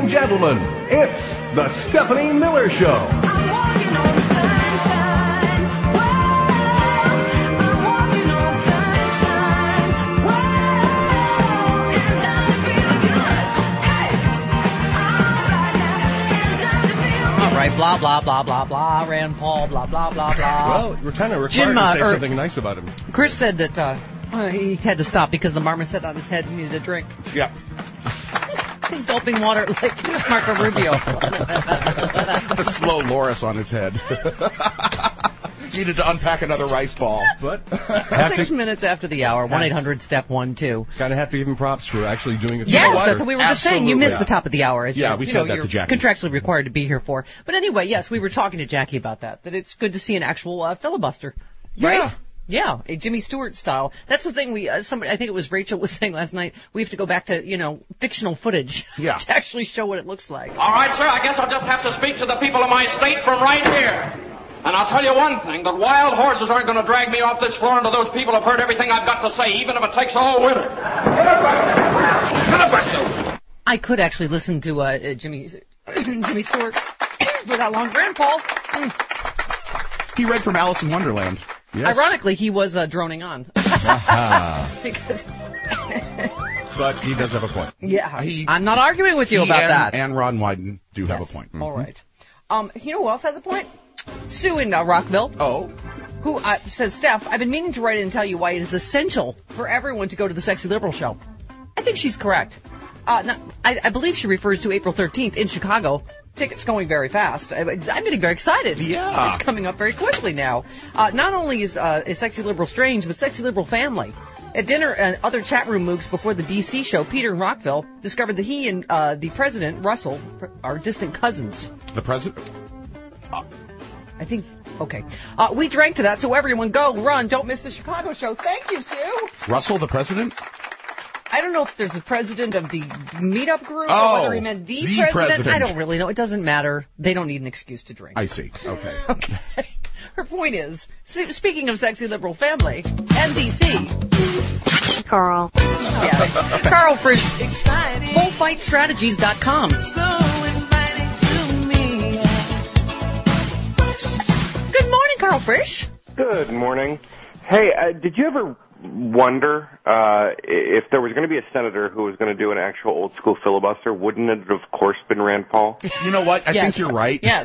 and gentlemen, it's the Stephanie Miller Show. Blah, blah, blah, blah, blah, Rand Paul, blah, blah, blah, blah. Well, we're kind of required to say something nice about him. Chris said that he had to stop because the marmoset on his head needed a drink. Yeah. He's gulping water like Marco Rubio. The slow loris on his head. Needed to unpack another rice ball. But 6 minutes after the hour, 1-800-STEP-1-2. Kind of have to give him props for actually doing it. Yes, that's what we were just saying. You missed the top of the hour. As we said that to Jackie. Contractually required to be here for. But anyway, yes, we were talking to Jackie about that it's good to see an actual filibuster. Right? Yeah, a Jimmy Stewart style. That's the thing I think it was Rachel was saying last night, we have to go back to, fictional footage to actually show what it looks like. All right, sir, I guess I'll just have to speak to the people of my state from right here. And I'll tell you one thing, that wild horses aren't going to drag me off this floor until those people have heard everything I've got to say, even if it takes all winter. I could actually listen to Jimmy Stewart for that long. Rand Paul. He read from Alice in Wonderland. Yes. Ironically, he was droning on. But he does have a point. Yeah, I'm not arguing with you about that. And Ron Wyden do have a point. Mm-hmm. All right. You know who else has a point? Sue in Rockville. Oh. Who says, Steph, I've been meaning to write in and tell you why it is essential for everyone to go to the Sexy Liberal show. I think she's correct. I believe she refers to April 13th in Chicago. Tickets going very fast. I'm getting very excited. Yeah. It's coming up very quickly now. Not only is Sexy Liberal strange, but Sexy Liberal family. At dinner and other chat room mooks before the D.C. show, Peter in Rockville discovered that he and the president, Russell, are distant cousins. The president? I think, okay. We drank to that, so everyone go, run, don't miss the Chicago show. Thank you, Sue. Russell, the president? I don't know if there's a president of the meetup group or whether he meant the president. I don't really know. It doesn't matter. They don't need an excuse to drink. I see. Okay. Okay. Her point is, speaking of Sexy Liberal family, NBC. Carl. Yes. Carl Frisch. BullfightStrategies.com. Good morning, Carl Frisch. Good morning. Hey, did you ever wonder if there was going to be a senator who was going to do an actual old school filibuster? Wouldn't it have, of course, been Rand Paul? You know what? I think you're right. Yes.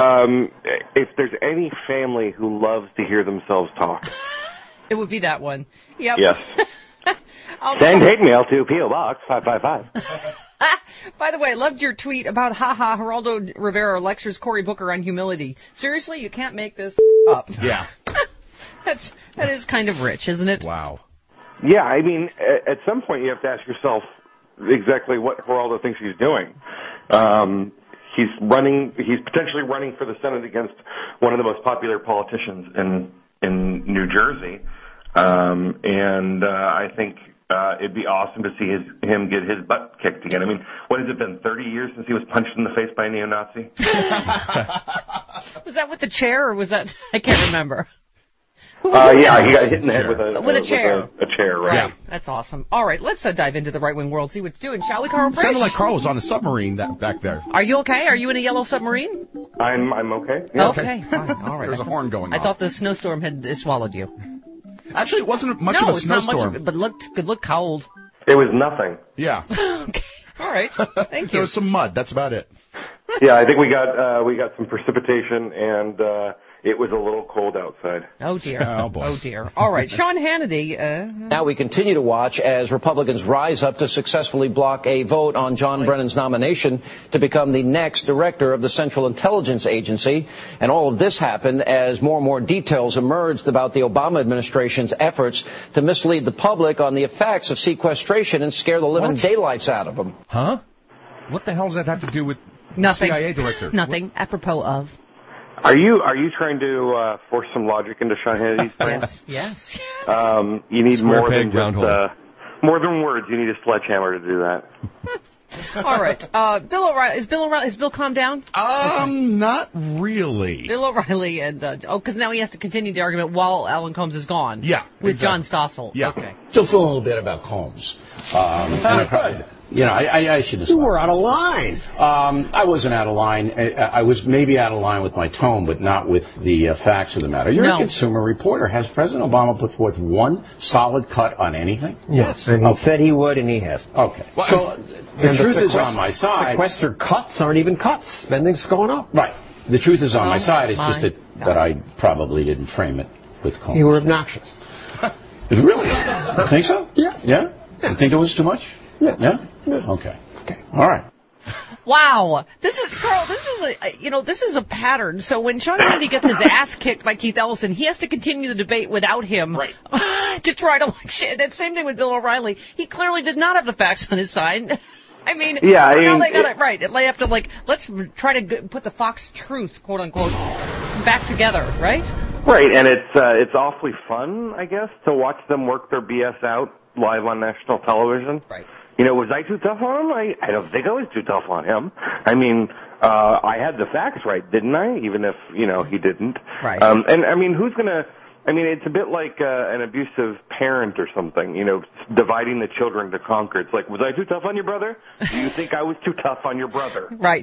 If there's any family who loves to hear themselves talk, it would be that one. Yep. Yes. Send hate mail to P.O. Box 555. By the way, I loved your tweet about Geraldo Rivera lectures Cory Booker on humility. Seriously, you can't make this up. Yeah. That is kind of rich, isn't it? Wow. Yeah, I mean, at some point you have to ask yourself exactly what Geraldo thinks he's doing. He's potentially running for the Senate against one of the most popular politicians in New Jersey. And I think it'd be awesome to see him get his butt kicked again. I mean, what has it been, 30 years since he was punched in the face by a neo-Nazi? Was that with the chair, or was that... I can't remember. He got hit in the head with a chair. A chair, right? Yeah, that's awesome. All right, let's dive into the right-wing world, see what it's doing, shall we, Carl Frisch? Sounded like Carl was on a submarine back there. Are you okay? Are you in a yellow submarine? I'm okay. Yeah. Okay, fine. All right. There's a horn going on. I thought the snowstorm had swallowed you. Actually, it wasn't much of a snowstorm. Not much, but it looked cold. It was nothing. Yeah. Okay. All right. Thank you. There was some mud. That's about it. Yeah, I think we got some precipitation, and it was a little cold outside. Oh, dear. Oh, boy. Oh, dear. All right. Sean Hannity. Now we continue to watch as Republicans rise up to successfully block a vote on John Brennan's nomination to become the next director of the Central Intelligence Agency. And all of this happened as more and more details emerged about the Obama administration's efforts to mislead the public on the effects of sequestration and scare the living daylights out of them. Huh? What the hell does that have to do with Nothing. CIA director? Nothing. Apropos of. Are you trying to force some logic into Sean Hannity's plan? Yes. You need more than more than words. You need a sledgehammer to do that. All right. Bill O'Reilly. Is Bill calmed down? Not really. Bill O'Reilly and because now he has to continue the argument while Alan Combs is gone. Yeah. With John Stossel. Yeah. Okay. Just a little bit about Combs. I should describe. You were out of line. I wasn't out of line. I was maybe out of line with my tone, but not with the facts of the matter. You're a Consumer Reporter. Has President Obama put forth one solid cut on anything? Yes, and he said he would, and he hasn't. Okay. Well, so the truth is on my side. Sequester cuts aren't even cuts. Spending's going up. Right. The truth is on my side. It's just that I probably didn't frame it with calm. You were obnoxious. Really? You think so? Yeah. Yeah? You think it was too much? Yeah. Yeah? Okay. All right. Wow. This is a pattern. So when Sean Hannity gets his ass kicked by Keith Ellison, he has to continue the debate without him. Right. To try to that same thing with Bill O'Reilly. He clearly did not have the facts on his side. I mean, now they got it right. They have to let's try to put the Fox truth, quote unquote, back together, right? Right, and it's awfully fun, I guess, to watch them work their BS out live on national television. Right. Was I too tough on him? I don't think I was too tough on him. I mean, I had the facts right, didn't I? Even if, he didn't. Right. And I mean, it's a bit like an abusive parent or something, dividing the children to conquer. It's like, was I too tough on your brother? Do you think I was too tough on your brother? Right.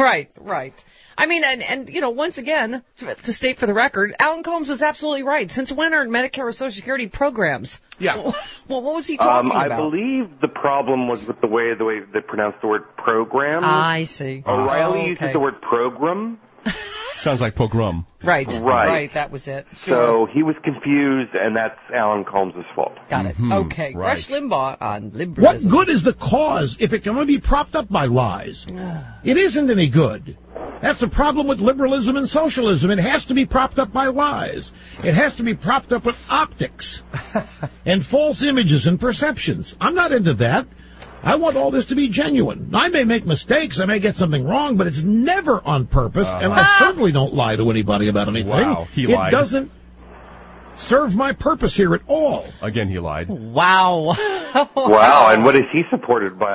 I mean, and once again, to state for the record, Alan Colmes was absolutely right. Since when are Medicare or Social Security programs? Yeah. Well, what was he talking about? I believe the problem was with the way they pronounced the word program. I see. O'Reilly uses the word program. Sounds like pogrom. Right, that was it. Sure. So he was confused, and that's Alan Colmes' fault. Got it. Okay. Right. Rush Limbaugh on liberalism. What good is the cause if it can only be propped up by lies? It isn't any good. That's the problem with liberalism and socialism. It has to be propped up by lies. It has to be propped up with optics and false images and perceptions. I'm not into that. I want all this to be genuine. I may make mistakes, I may get something wrong, but it's never on purpose, and I certainly don't lie to anybody about anything. Wow, he lied. It doesn't serve my purpose here at all. Again, he lied. Wow. Wow, and what is he supported by,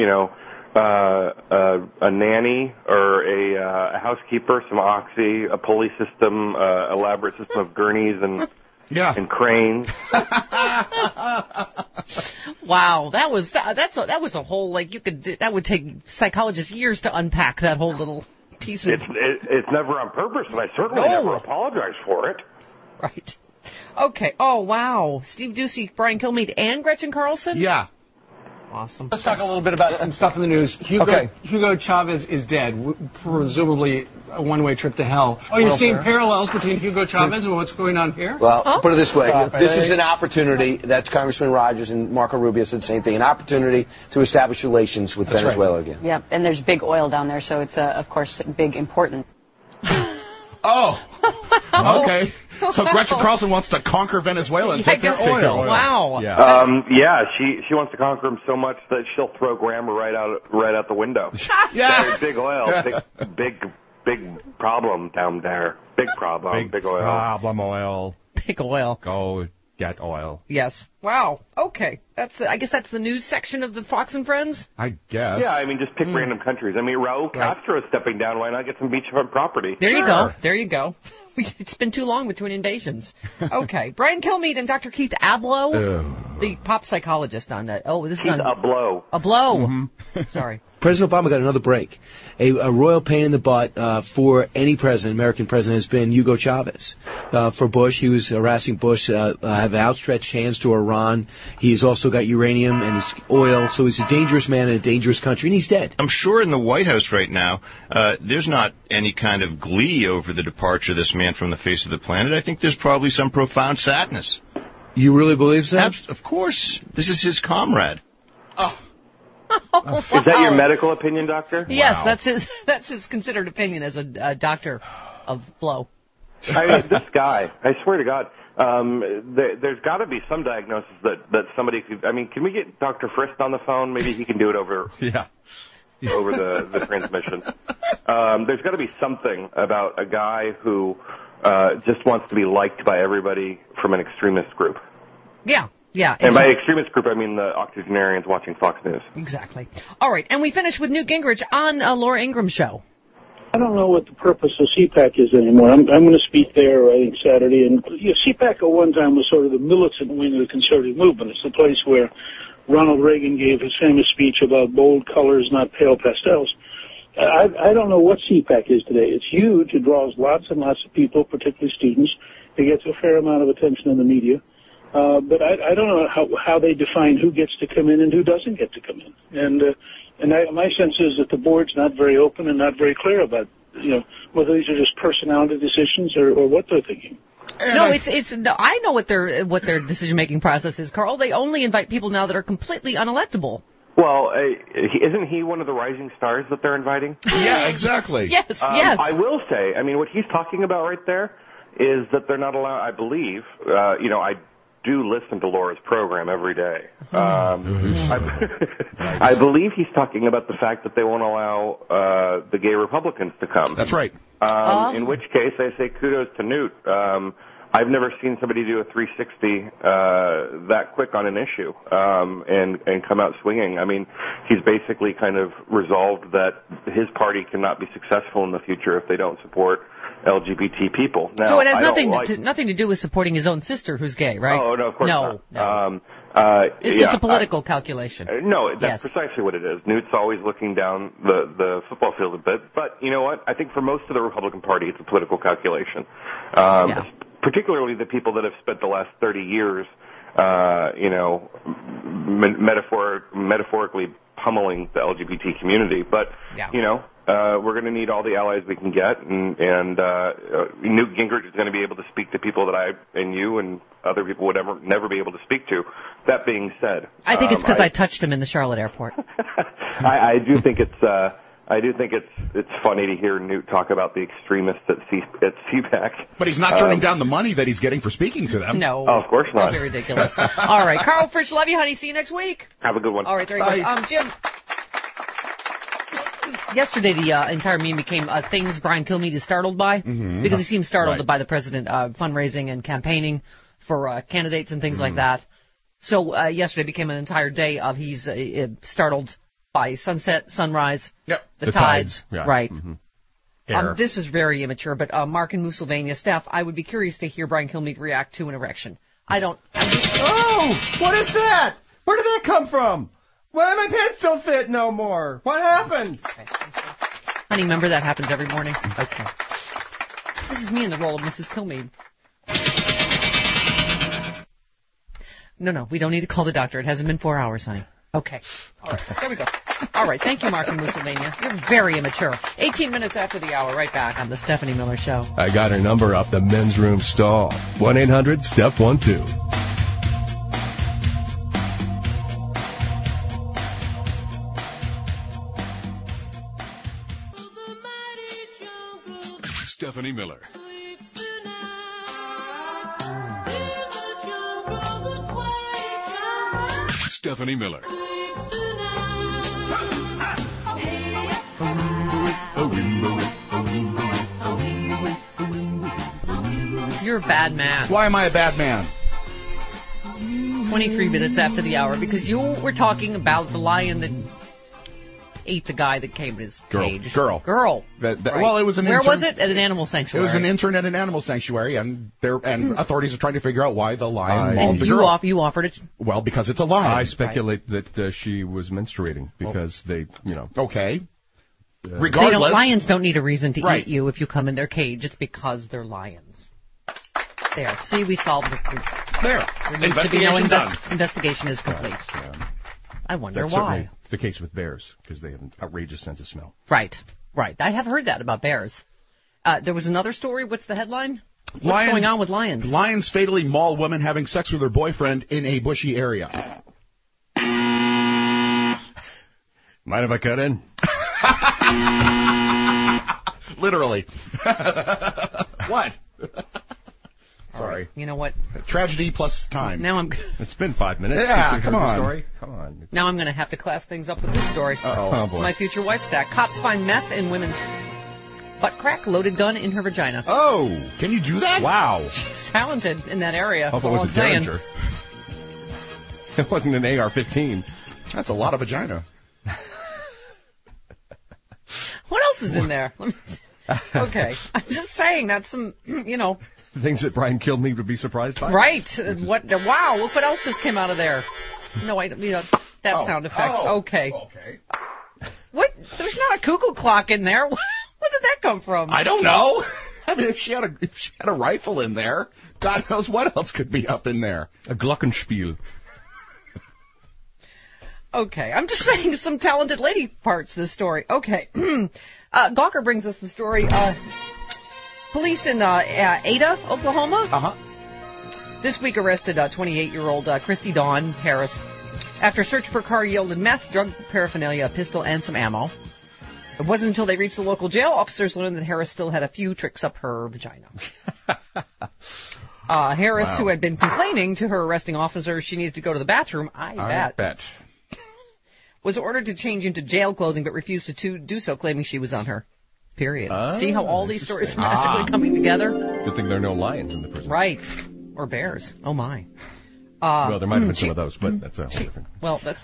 a nanny or a housekeeper, some oxy, a pulley system, elaborate system of gurneys and cranes. Wow, that was a whole that would take psychologists years to unpack that whole little piece of. It's never on purpose, and I certainly never apologize for it. Right. Okay. Oh wow, Steve Doocy, Brian Kilmeade, and Gretchen Carlson. Yeah. Awesome. Let's talk a little bit about some stuff in the news. Hugo Chavez is dead, presumably a one-way trip to hell. Are you seeing parallels between Hugo Chavez and what's going on here? Well, put it this way. This is an opportunity, that's Congressman Rogers and Marco Rubio said the same thing, an opportunity to establish relations with Venezuela again. Yeah, and there's big oil down there, so it's, of course, big, important. Okay. So Gretchen Carlson wants to conquer Venezuela and take their oil. Wow. Yeah. She wants to conquer him so much that she'll throw Grammar right out the window. Yeah. Big oil. Big problem down there. Big problem. Big oil. Problem oil. Big oil. Go get oil. Yes. Wow. Okay. I guess that's the news section of the Fox and Friends. I guess. Yeah, I mean, just pick random countries. I mean, Raul Castro is stepping down. Why not get some beachfront property? There you go. It's been too long between invasions. Okay. Brian Kilmeade and Dr. Keith Ablow, the pop psychologist on that. Oh, this is on Ablow. Ablow. Sorry. President Obama got another break. A royal pain in the butt for any president, American president, has been Hugo Chavez. For Bush, he was harassing Bush, have outstretched hands to Iran. He's also got uranium and his oil, so he's a dangerous man in a dangerous country, and he's dead. I'm sure in the White House right now, there's not any kind of glee over the departure of this man from the face of the planet. I think there's probably some profound sadness. You really believe that? Of course. This is his comrade. Is that your medical opinion, doctor? Yes, that's his considered opinion as a doctor of blow. I mean, this guy, I swear to God, there's got to be some diagnosis that somebody could. I mean, can we get Dr. Frist on the phone? Maybe he can do it over over the transmission. There's got to be something about a guy who just wants to be liked by everybody from an extremist group. Yeah. Yeah. And by extremist group, I mean the octogenarians watching Fox News. Exactly. All right. And we finish with Newt Gingrich on Laura Ingraham show. I don't know what the purpose of CPAC is anymore. I'm going to speak there, I think, Saturday. And CPAC at one time was sort of the militant wing of the conservative movement. It's the place where Ronald Reagan gave his famous speech about bold colors, not pale pastels. I don't know what CPAC is today. It's huge. It draws lots and lots of people, particularly students. It gets a fair amount of attention in the media. But I don't know how they define who gets to come in and who doesn't get to come in. And my sense is that the board's not very open and not very clear about, whether these are just personality decisions or what they're thinking. No, I know what their decision-making process is, Carl. They only invite people now that are completely unelectable. Well, isn't he one of the rising stars that they're inviting? Yeah, exactly. Yes, yes. I will say, what he's talking about right there is that they're not allowed, I believe, I do listen to Laura's program every day. I believe he's talking about the fact that they won't allow the gay Republicans to come. That's right. In which case, I say kudos to Newt. I've never seen somebody do a 360 that quick on an issue and come out swinging. He's basically kind of resolved that his party cannot be successful in the future if they don't support LGBT people. Now, so it has nothing to do with supporting his own sister who's gay, right? Oh, no, of course not. No. It's just a political calculation. No, that's precisely what it is. Newt's always looking down the football field a bit. But you know what? I think for most of the Republican Party, it's a political calculation. Particularly the people that have spent the last 30 years, metaphorically pummeling the LGBT community. But, we're going to need all the allies we can get, and Newt Gingrich is going to be able to speak to people that I and you and other people would never be able to speak to. That being said, I think it's because I touched him in the Charlotte airport. I do think it's funny to hear Newt talk about the extremists at CPAC. But he's not turning down the money that he's getting for speaking to them. No. Oh, of course not. That'd be ridiculous. All right. Carl Frisch, love you, honey. See you next week. Have a good one. All right, there you go. Jim. Yesterday, the entire meme became things Brian Kilmeade is startled by, because he seems startled by the president fundraising and campaigning for candidates and things like that. So yesterday became an entire day of he's startled by sunset, sunrise, the tides. Right. This is very immature, but Mark and Musylvania, Steph, I would be curious to hear Brian Kilmeade react to an erection. Oh, what is that? Where did that come from? Why my pants don't fit no more? What happened? Honey, remember that happens every morning? Okay. This is me in the role of Mrs. Kilmeade. No, we don't need to call the doctor. It hasn't been 4 hours, honey. Okay. All right, there we go. All right, thank you, Mark in Musylvania. You're very immature. 18 minutes after the hour, right back on the Stephanie Miller Show. I got her number off the men's room stall. 1-800-STEP-12. Stephanie Miller. Stephanie Miller. You're a bad man. Why am I a bad man? 23 minutes after the hour, because you were talking about the lion that ate the guy that came in his cage. Girl. Right. Well, it was an Where intern. was it? At an animal sanctuary. It was an intern at an animal sanctuary, and authorities are trying to figure out why the lion mauled the girl. You offered it? Well, because it's a lion. I speculate that she was menstruating because they. Okay. Regardless. Lions don't need a reason to eat you if you come in their cage. It's because they're lions. There. See, we solved it. There. Investigation done. Investigation is complete. I wonder That's why. Certainly the case with bears, because they have an outrageous sense of smell. Right. I have heard that about bears. There was another story. What's the headline? What's going on with lions? Lions fatally maul woman having sex with her boyfriend in a bushy area. Mind if I cut in? Literally. What? Sorry. You know what? Tragedy plus time. Now It's been 5 minutes. Yeah, since you come heard on. The story. Come on. Now I'm going to have to class things up with this story. Oh boy. My future wife stack. Cops find meth in women's butt crack, loaded gun in her vagina. Oh, can you do that? Wow. She's talented in that area. Hope it was a Derringer. It wasn't an AR-15. That's a lot of vagina. What else is in there? Okay. I'm just saying that's some, Things that Brian Kilmeade would be surprised by. Right. Wow, look what else just came out of there. No, that sound effect. Okay. Okay. What? There's not a cuckoo clock in there. Where did that come from? I don't know. I mean, if she had a rifle in there, God knows what else could be up in there. A glockenspiel. Okay, I'm just saying some talented lady parts to this story. Okay. Gawker brings us the story. Police in Ada, Oklahoma, this week arrested 28-year-old Christy Dawn Harris after a search for a car yielded meth, drug paraphernalia, a pistol, and some ammo. It wasn't until they reached the local jail officers learned that Harris still had a few tricks up her vagina. Harris, who had been complaining to her arresting officer she needed to go to the bathroom, I bet, was ordered to change into jail clothing but refused to do so, claiming she was on her period. See how all these stories are magically coming together? Good thing there are no lions in the prison. Right. Or bears. Oh, my. Well, there might have been some of those, but that's a whole different... Well, that's...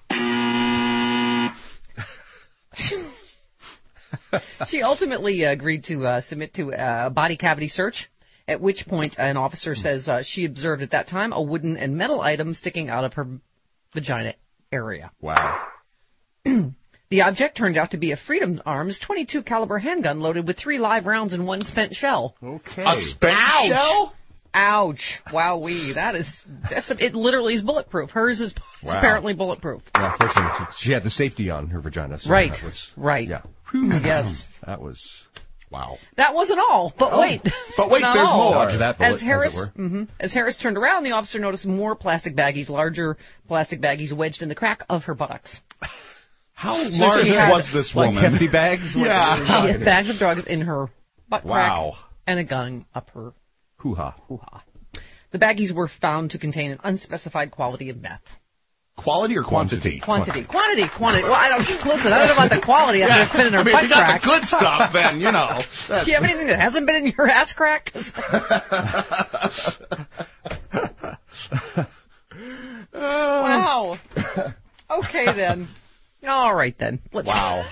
She ultimately agreed to submit to a body cavity search, at which point an officer says she observed at that time a wooden and metal item sticking out of her vagina area. Wow. The object turned out to be a Freedom Arms .22 caliber handgun loaded with 3 live rounds and 1 spent shell. Okay. A spent shell? Ouch. Wowee. It literally is bulletproof. Hers is apparently bulletproof. Well, fortunately, she had the safety on her vagina. So right. That was, right. Yeah. Yes. That was... Wow. That wasn't all, but wait. But wait, there's more. Dodge that bullet, as Harris turned around, the officer noticed more plastic baggies, larger plastic baggies wedged in the crack of her buttocks. How large was this woman? Like hefty bags? Yeah. She had bags of drugs in her butt crack and a gun up her hoo-ha. The baggies were found to contain an unspecified quality of meth. Quality or quantity? Quantity. Well, I don't know about the quality after it's been in her butt if you got crack. the good stuff, then, you know. Do you have anything that hasn't been in your ass crack? Wow. Okay, then. All right, then. Let's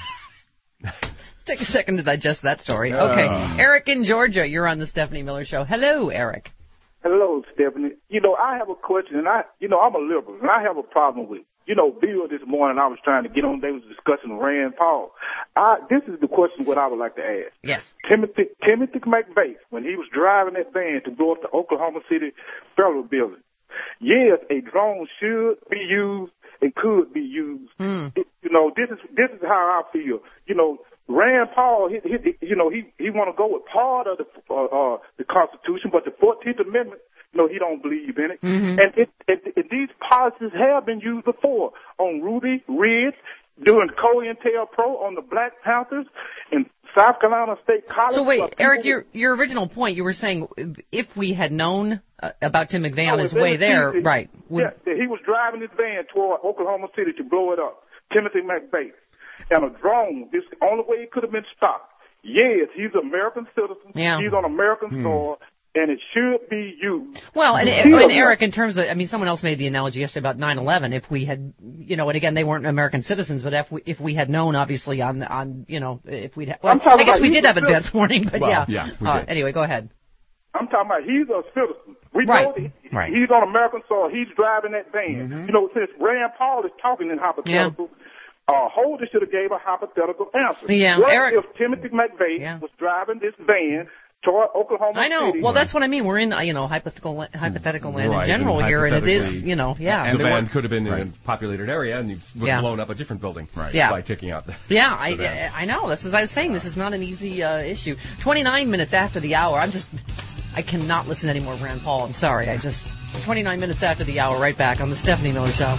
take a second to digest that story. Okay. Eric in Georgia, you're on the Stephanie Miller Show. Hello, Eric. Hello, Stephanie. I have a question, and I'm a liberal, and I have a problem with, Bill this morning, I was trying to get on, they was discussing Rand Paul. This is the question what I would like to ask. Yes. Timothy McVeigh, when he was driving that van to go up to Oklahoma City Federal Building, yes, a drone should be used and could be used. This is how I feel. Rand Paul, he want to go with part of the Constitution, but the 14th Amendment, he don't believe in it. Mm-hmm. And these policies have been used before on Ruby Ridge, doing COINTELPRO on the Black Panthers in South Carolina State College. So wait, Eric, your original point, you were saying if we had known about Tim McVeigh on his way there, right? He was driving his van toward Oklahoma City to blow it up. Timothy McVeigh. And a drone, this is the only way it could have been stopped. Yes, he's an American citizen. Yeah. He's on American soil, and it should be used. Well, and Eric, in terms of, someone else made the analogy yesterday about 9/11. If we had, and again, they weren't American citizens, but if we had known, obviously, if we'd, I guess we did have advance warning, but anyway, go ahead. I'm talking about he's a citizen. We know that he's on American soil. He's driving that van. Mm-hmm. Since Rand Paul is talking in hypothetical. Holder should have gave a hypothetical answer. Yeah, what Eric, if Timothy McVeigh was driving this van toward Oklahoma City? I know. Well, that's what I mean. We're in, hypothetical land in general here, and it is, And the van could have been in a populated area and would blown up a different building by taking out the I know. As I was saying, this is not an easy issue. 29 minutes after the hour, I cannot listen anymore of Rand Paul. I'm sorry. 29 minutes after the hour, right back on the Stephanie Miller Show.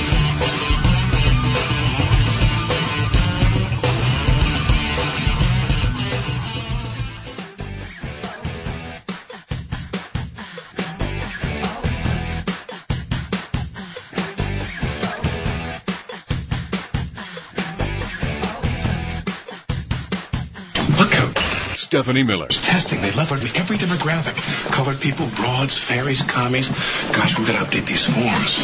Stephanie Miller. Testing. They love every demographic. Colored people, broads, fairies, commies. Gosh, we've got to update these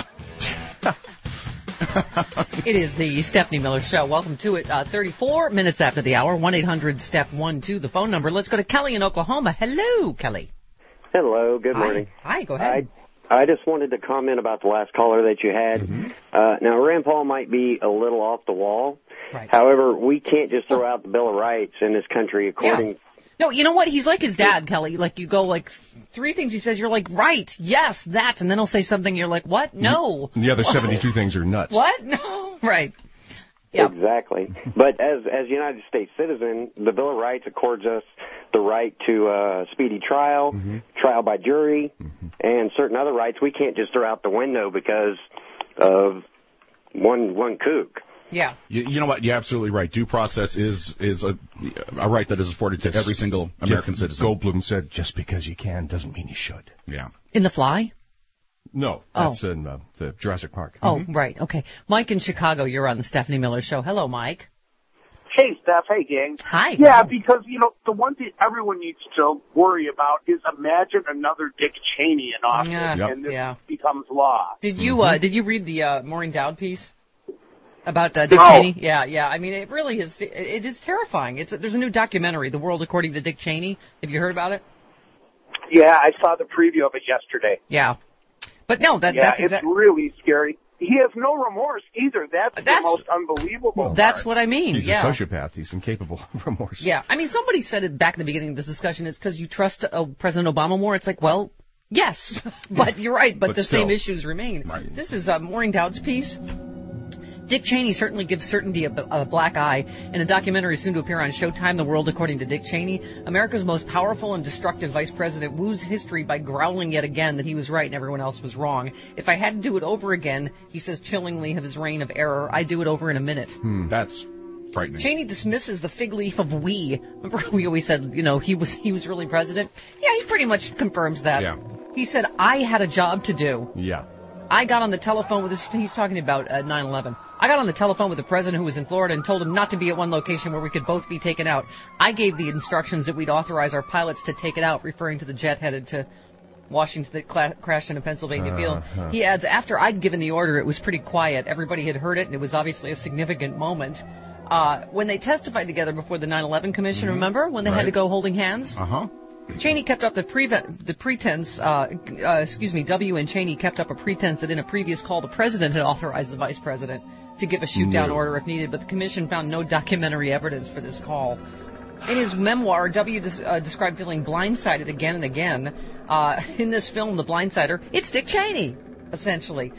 forms. It is the Stephanie Miller Show. Welcome to it. 34 minutes after the hour. 1-800-STEP-12, the phone number. Let's go to Kelly in Oklahoma. Hello, Kelly. Hello. Good morning. Hi. Go ahead. I just wanted to comment about the last caller that you had. Now, Rand Paul might be a little off the wall. Right. However, we can't just throw out the Bill of Rights in this country according... No, you know what? He's like his dad, Kelly. Like, you go, like, 3 things he says, you're like, right, yes, that, and then he'll say something, you're like, what? No. And the other 72 things are nuts. What? No. Right. Yep. Exactly. But as a United States citizen, the Bill of Rights accords us the right to speedy trial, trial by jury, and certain other rights we can't just throw out the window because of one kook. Yeah. You know what? You're absolutely right. Due process is a right that is afforded to every single American citizen. Goldblum said, just because you can doesn't mean you should. Yeah. In The Fly? No, that's in the Jurassic Park. Oh, right. Okay. Mike in Chicago, you're on the Stephanie Miller Show. Hello, Mike. Hey, Steph. Hey, gang. Hi. Yeah, because, the one thing everyone needs to worry about is imagine another Dick Cheney in office and this becomes law. Did you read the Maureen Dowd piece? About Dick Cheney? Yeah. I mean, it really is. It is terrifying. There's a new documentary, The World According to Dick Cheney. Have you heard about it? Yeah, I saw the preview of it yesterday. Yeah. But no, that's it's really scary. He has no remorse either. That's the most unbelievable That's part. what I mean. He's a sociopath. He's incapable of remorse. Yeah. I mean, somebody said it back in the beginning of this discussion. It's because you trust President Obama more. It's like, well, yes. But you're right. But the still, same issues remain. Right. This is Maureen Dowd's piece. Dick Cheney certainly gives certainty a black eye. In a documentary soon to appear on Showtime, The World According to Dick Cheney, America's most powerful and destructive vice president woos history by growling yet again that he was right and everyone else was wrong. If I had to do it over again, he says chillingly of his reign of error, I'd do it over in a minute. That's frightening. Cheney dismisses the fig leaf of we. Remember we always said, he was really president? Yeah, he pretty much confirms that. Yeah. He said, I had a job to do. Yeah. I got on the telephone with he's talking about 9/11. I got on the telephone with the president who was in Florida and told him not to be at one location where we could both be taken out. I gave the instructions that we'd authorize our pilots to take it out, referring to the jet headed to Washington that crashed in a Pennsylvania field. He adds, after I'd given the order, it was pretty quiet. Everybody had heard it, and it was obviously a significant moment. When they testified together before the 9/11 Commission, remember, when they had to go holding hands? Cheney kept up the pretense, W and Cheney kept up a pretense that in a previous call the president had authorized the vice president to give a shoot-down order if needed, but the commission found no documentary evidence for this call. In his memoir, W described feeling blindsided again and again. In this film, The Blindsider, it's Dick Cheney, essentially.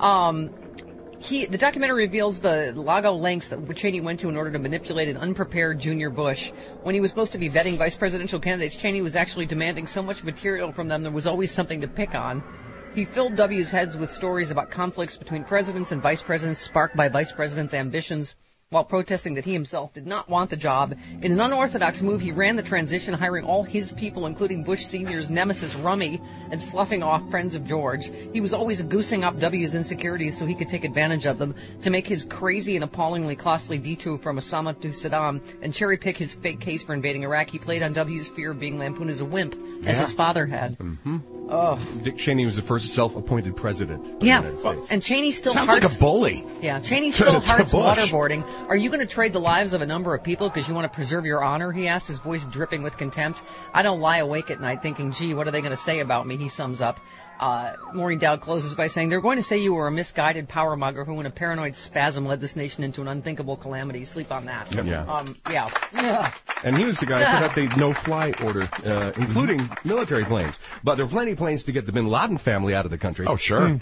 The documentary reveals the Lago lengths that Cheney went to in order to manipulate an unprepared junior Bush. When he was supposed to be vetting vice presidential candidates, Cheney was actually demanding so much material from them there was always something to pick on. He filled W's heads with stories about conflicts between presidents and vice presidents sparked by vice presidents' ambitions, while protesting that he himself did not want the job. In an unorthodox move, he ran the transition, hiring all his people, including Bush Sr.'s nemesis Rummy, and sloughing off friends of George. He was always goosing up W's insecurities so he could take advantage of them to make his crazy and appallingly costly detour from Osama to Saddam and cherry-pick his fake case for invading Iraq. He played on W's fear of being lampooned as a wimp, as his father had. Dick Cheney was the first self-appointed president. Yeah, and Cheney still sounds like a bully. Yeah, Cheney still hearts waterboarding. Are you going to trade the lives of a number of people because you want to preserve your honor? He asked, his voice dripping with contempt. I don't lie awake at night thinking, gee, what are they going to say about me? He sums up. Maureen Dowd closes by saying, they're going to say you were a misguided power mugger who in a paranoid spasm led this nation into an unthinkable calamity. Sleep on that. Yeah. And he was the guy who put out the no-fly order, including military planes. But there were plenty of planes to get the bin Laden family out of the country. Oh, sure.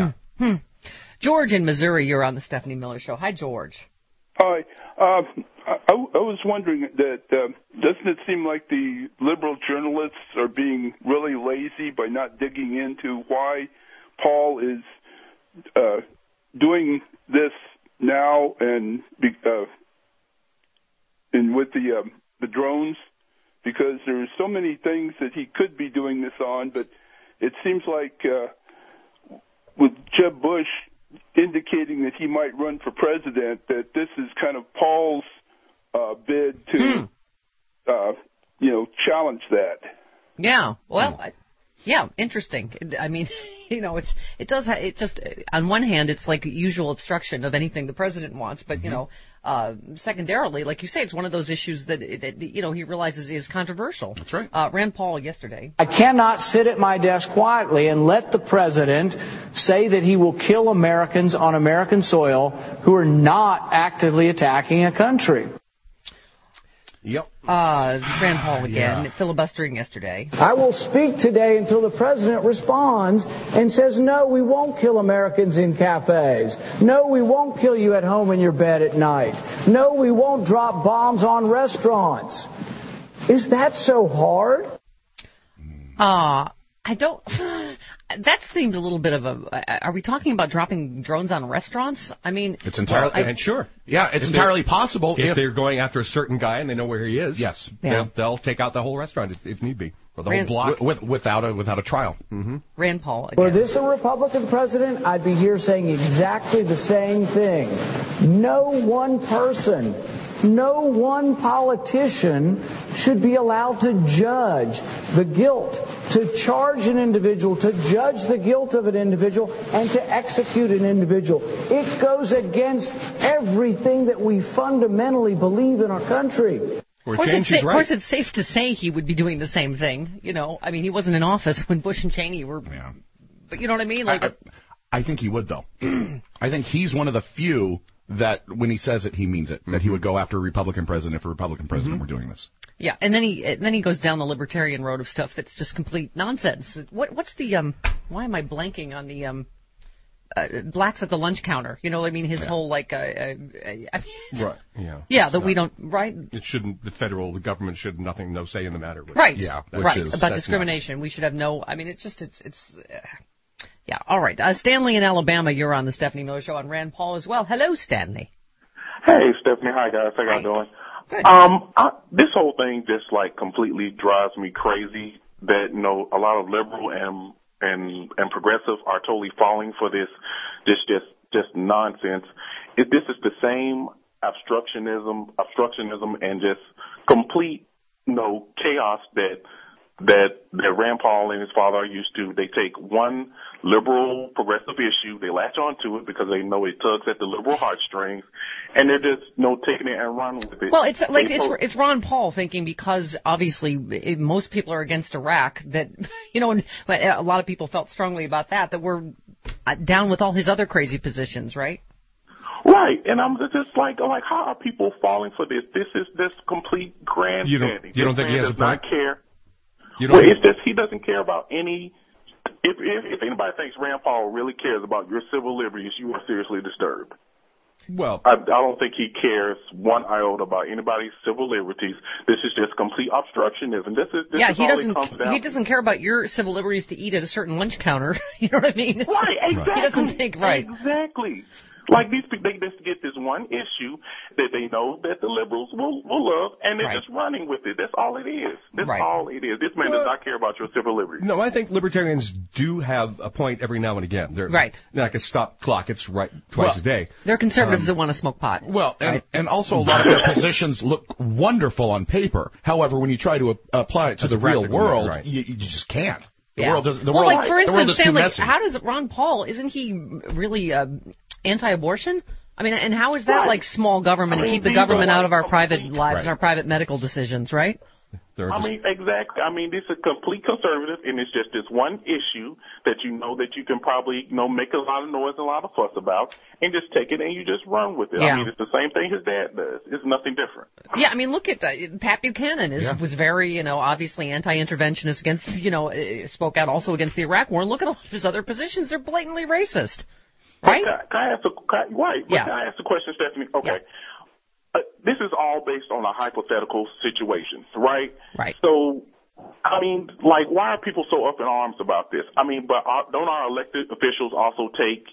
George in Missouri, you're on the Stephanie Miller Show. Hi, George. Hi. I was wondering that doesn't it seem like the liberal journalists are being really lazy by not digging into why Paul is doing this now and with the drones? Because there's so many things that he could be doing this on, but it seems like with Jeb Bush indicating that he might run for president, that this is kind of Paul's bid to, challenge that. Yeah. Well, Yeah, interesting. I mean, it does. It just on one hand, it's like usual obstruction of anything the president wants, but secondarily, like you say, it's one of those issues that he realizes is controversial. That's right. Rand Paul yesterday. I cannot sit at my desk quietly and let the president say that he will kill Americans on American soil who are not actively attacking a country. Yep. Rand Paul again, filibustering yesterday. I will speak today until the president responds and says, no, we won't kill Americans in cafes. No, we won't kill you at home in your bed at night. No, we won't drop bombs on restaurants. Is that so hard? I don't... That seemed a little bit of a... Are we talking about dropping drones on restaurants? I mean... It's entirely... and sure. Yeah, it's entirely possible. If they're going after a certain guy and they know where he is, yes, they'll take out the whole restaurant if need be. Or the whole block. Without a trial. Mm-hmm. Rand Paul again. Were this a Republican president, I'd be here saying exactly the same thing. No one person, no one politician should be allowed to judge the guilt, to charge an individual, to judge the guilt of an individual, and to execute an individual. It goes against everything that we fundamentally believe in our country. Of course, it's safe to say he would be doing the same thing. I mean, he wasn't in office when Bush and Cheney were. Yeah. But you know what I mean? I think he would, though. I think he's one of the few that when he says it, he means it. That he would go after a Republican president if a Republican president were doing this. Yeah, and then he goes down the libertarian road of stuff that's just complete nonsense. What's the why am I blanking on the blacks at the lunch counter? You know what I mean? His whole right, yeah. Yeah, that we don't, right? It shouldn't. The government should no say in the matter. Right. Yeah. Right. About discrimination, we should have no. I mean, it's yeah. All right. Stanley in Alabama, you're on the Stephanie Miller Show on Rand Paul as well. Hello, Stanley. Hey, Stephanie. Hi, guys. How y'all doing? Good. This whole thing just completely drives me crazy. That a lot of liberal and progressive are totally falling for this just nonsense. This is the same obstructionism and just complete chaos that Rand Paul and his father are used to. They take one liberal progressive issue, they latch onto it because they know it tugs at the liberal heartstrings, and they're just taking it and run with it. Well, it's Ron Paul thinking, because obviously most people are against Iraq, that a lot of people felt strongly about that we're down with all his other crazy positions, right? Right, and I'm just like, how are people falling for this? This is this complete grandstanding. You don't think he has a point? Not care. It's just he doesn't care about any. If anybody thinks Rand Paul really cares about your civil liberties, you are seriously disturbed. Well, I don't think he cares one iota about anybody's civil liberties. This is just complete obstructionism. He doesn't care about your civil liberties to eat at a certain lunch counter. You know what I mean? Right, exactly. He doesn't think right. Exactly. Like these people, they just get this one issue that they know that the liberals will love, and they're just running with it. That's all it is. That's all it is. This man does not care about your civil liberties. No, I think libertarians do have a point every now and again. They're like a stop clock. It's right twice a day. They're conservatives that want to smoke pot. Well, and also a lot of their positions look wonderful on paper. However, when you try to apply it to the real world, you just can't. The world doesn't. For instance, Stanley, how does Ron Paul? Isn't he really anti-abortion? I mean, and how is that like small government and keep the government out of our private lives and our private medical decisions, right? Exactly. I mean, this is complete conservative, and it's just this one issue that that you can probably make a lot of noise and a lot of fuss about, and just take it and you just run with it. Yeah. I mean, it's the same thing his dad does. It's nothing different. Yeah, I mean, look at Pat Buchanan was very, obviously anti-interventionist against, spoke out also against the Iraq War. And look at all of his other positions; they're blatantly racist. Right? Can I ask a question, Stephanie? Okay. Yeah. This is all based on a hypothetical situation, right? Right. So, I mean, why are people so up in arms about this? I mean, but don't our elected officials also take,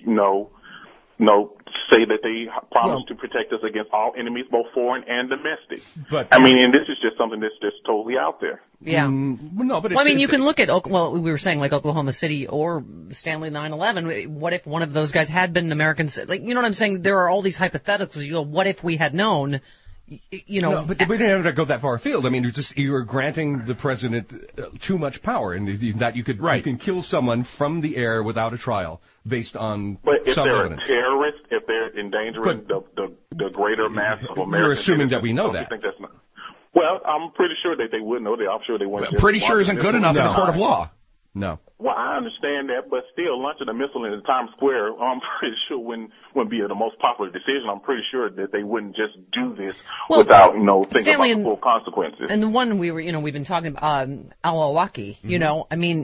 say that they promise to protect us against all enemies, both foreign and domestic? But I mean, and this is just something that's just totally out there. Yeah. But you can look at, we were saying like Oklahoma City or Stanley 9/11. What if one of those guys had been an American? You know what I'm saying? There are all these hypotheticals. What if we had known? No, but we didn't have to go that far afield. I mean, you were granting the president too much power, and that you can kill someone from the air without a trial based on some evidence. But if they're a terrorist, if they're endangering the greater mass of Americans, you're assuming that we know that. Think that's not, well, I'm pretty sure that they would know that. I'm sure they wouldn't. Pretty sure isn't good enough in a court of law. No. Well, I understand that, but still, launching a missile into Times Square, I'm pretty sure wouldn't be the most popular decision. I'm pretty sure that they wouldn't just do this without, thinking Stanley, about the full consequences. And the one we've been talking about, Al-Awlaki, I mean,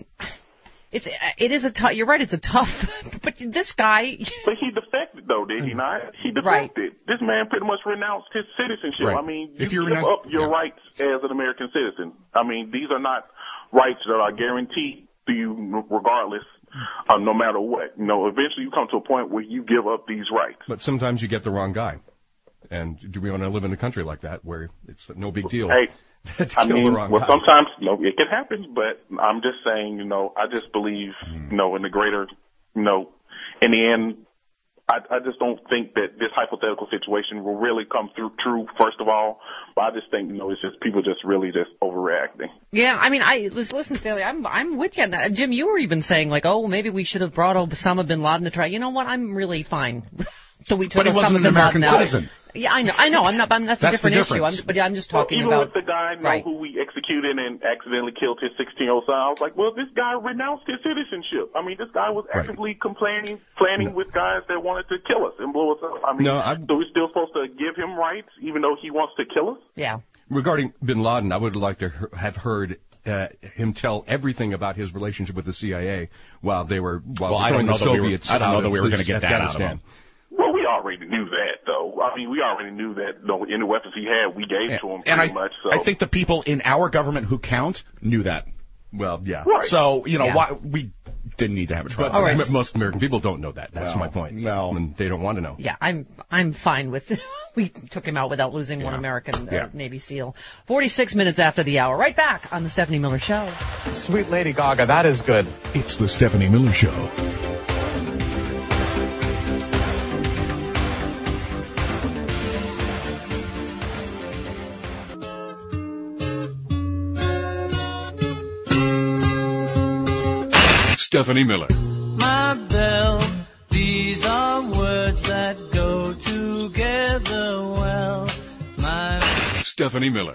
it is a tough, you're right, it's a tough, but this guy. But he defected though, did he not? He defected. Right. This man pretty much renounced his citizenship. Right. I mean, you give up your rights as an American citizen. I mean, these are not rights that are guaranteed to you regardless, no matter what. Eventually you come to a point where you give up these rights. But sometimes you get the wrong guy. And do we want to live in a country like that where it's no big deal? Hey, to kill the wrong guy? Sometimes, it can happen, but I'm just saying, I just believe, in the greater, in the end, I just don't think that this hypothetical situation will really come through true, first of all. But I just think, it's just people just really just overreacting. Yeah, I mean, listen, Stanley, I'm with you on that. Jim, you were even saying, maybe we should have brought Osama bin Laden to try. You know what? I'm really fine. So we took but he wasn't an American citizen. Yeah, I know. That's a different issue. I'm just talking even about. Even with the guy who we executed and accidentally killed his 16-year-old son, I was like, well, this guy renounced his citizenship. I mean, this guy was actively planning with guys that wanted to kill us and blow us up. I mean, so we're still supposed to give him rights even though he wants to kill us? Yeah. Regarding bin Laden, I would like to have heard him tell everything about his relationship with the CIA while they were I don't know the Soviets. I don't know that we were going to get that out of him. Well, we already knew that, though. I mean, we already knew that any weapons he had, we gave to him pretty much. So. I think the people in our government who count knew that. Well, yeah. Right. So, why we didn't need to have a trial. But most American people don't know that. That's my point. No. And they don't want to know. Yeah, I'm fine with it. We took him out without losing one American Navy SEAL. 46 minutes after the hour. Right back on The Stephanie Miller Show. Sweet Lady Gaga, that is good. It's The Stephanie Miller Show. Stephanie Miller. My belle, these are words that go together well. My Stephanie Miller.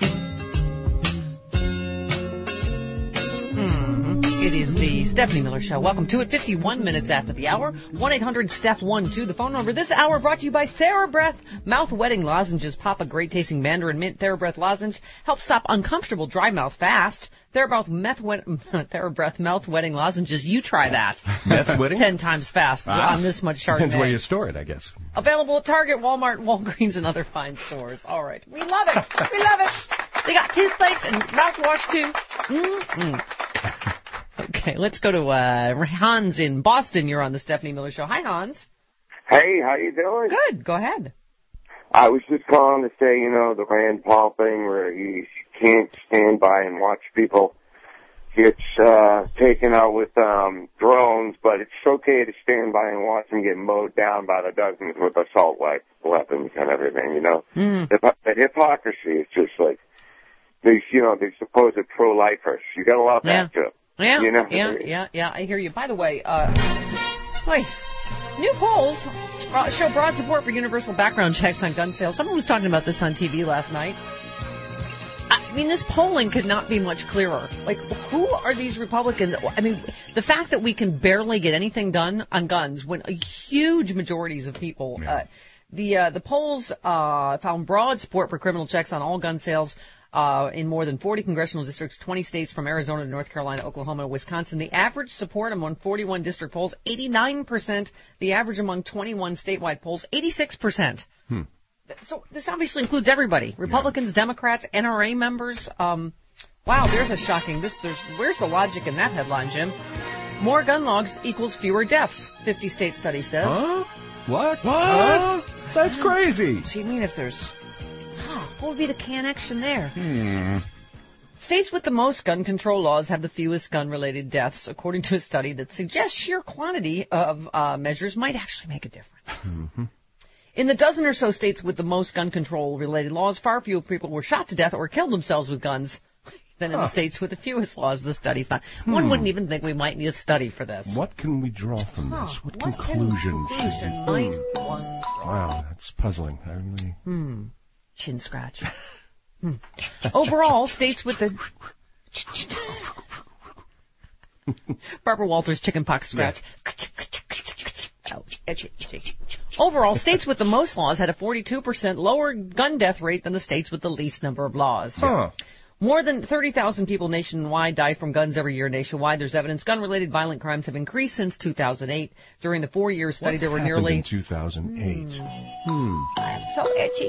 It is the Stephanie Miller Show. Welcome to it. 51 minutes after the hour. 1-800-STEPH-12. The phone number this hour brought to you by TheraBreath Mouth Wetting Lozenges. Pop a great tasting mandarin mint TheraBreath lozenge. Help stop uncomfortable dry mouth fast. TheraBreath Mouth Wetting Lozenges. You try that. Mouth wetting? 10 times fast on this much Chardonnay. Depends where you store it, I guess. Available at Target, Walmart, Walgreens, and other fine stores. All right. We love it. We love it. They got toothpaste and mouthwash, too. Mm-mm. Okay, let's go to Hans in Boston. You're on the Stephanie Miller Show. Hi, Hans. Hey, how you doing? Good. Go ahead. I was just calling to say, the Rand Paul thing where you can't stand by and watch people get taken out with drones, but it's okay to stand by and watch them get mowed down by the dozens with assault weapons and everything, The hypocrisy is just like these supposed pro-lifers. You got to love that, too. Yeah, I hear you. By the way, new polls show broad support for universal background checks on gun sales. Someone was talking about this on TV last night. I mean, this polling could not be much clearer. Like, who are these Republicans? I mean, the fact that we can barely get anything done on guns when huge majorities of people... The polls found broad support for criminal checks on all gun sales in more than 40 congressional districts, 20 states from Arizona to North Carolina, Oklahoma, and Wisconsin. The average support among 41 district polls, 89%. The average among 21 statewide polls, 86%. So this obviously includes everybody. Republicans, Democrats, NRA members. Wow, there's a shocking... Where's the logic in that headline, Jim? More gun laws equals fewer deaths, 50-state study says. Huh? What? That's crazy. So you mean if there's... what would be the connection there? States with the most gun control laws have the fewest gun-related deaths, according to a study that suggests sheer quantity of measures might actually make a difference. In the dozen or so states with the most gun control-related laws, far fewer people were shot to death or killed themselves with guns than in the states with the fewest laws, the study found. One wouldn't even think we might need a study for this. What can we draw from this? What conclusion should we... Wow, that's puzzling. I really... Chin scratch. Overall, states with the... Barbara Walters chickenpox scratch. Ouch, itchy. Overall, states with the most laws had a 42% lower gun death rate than the states with the least number of laws. More than 30,000 people nationwide die from guns every year nationwide. There's evidence gun-related violent crimes have increased since 2008. During the 4-year study, there were nearly... in 2008? I'm so itchy.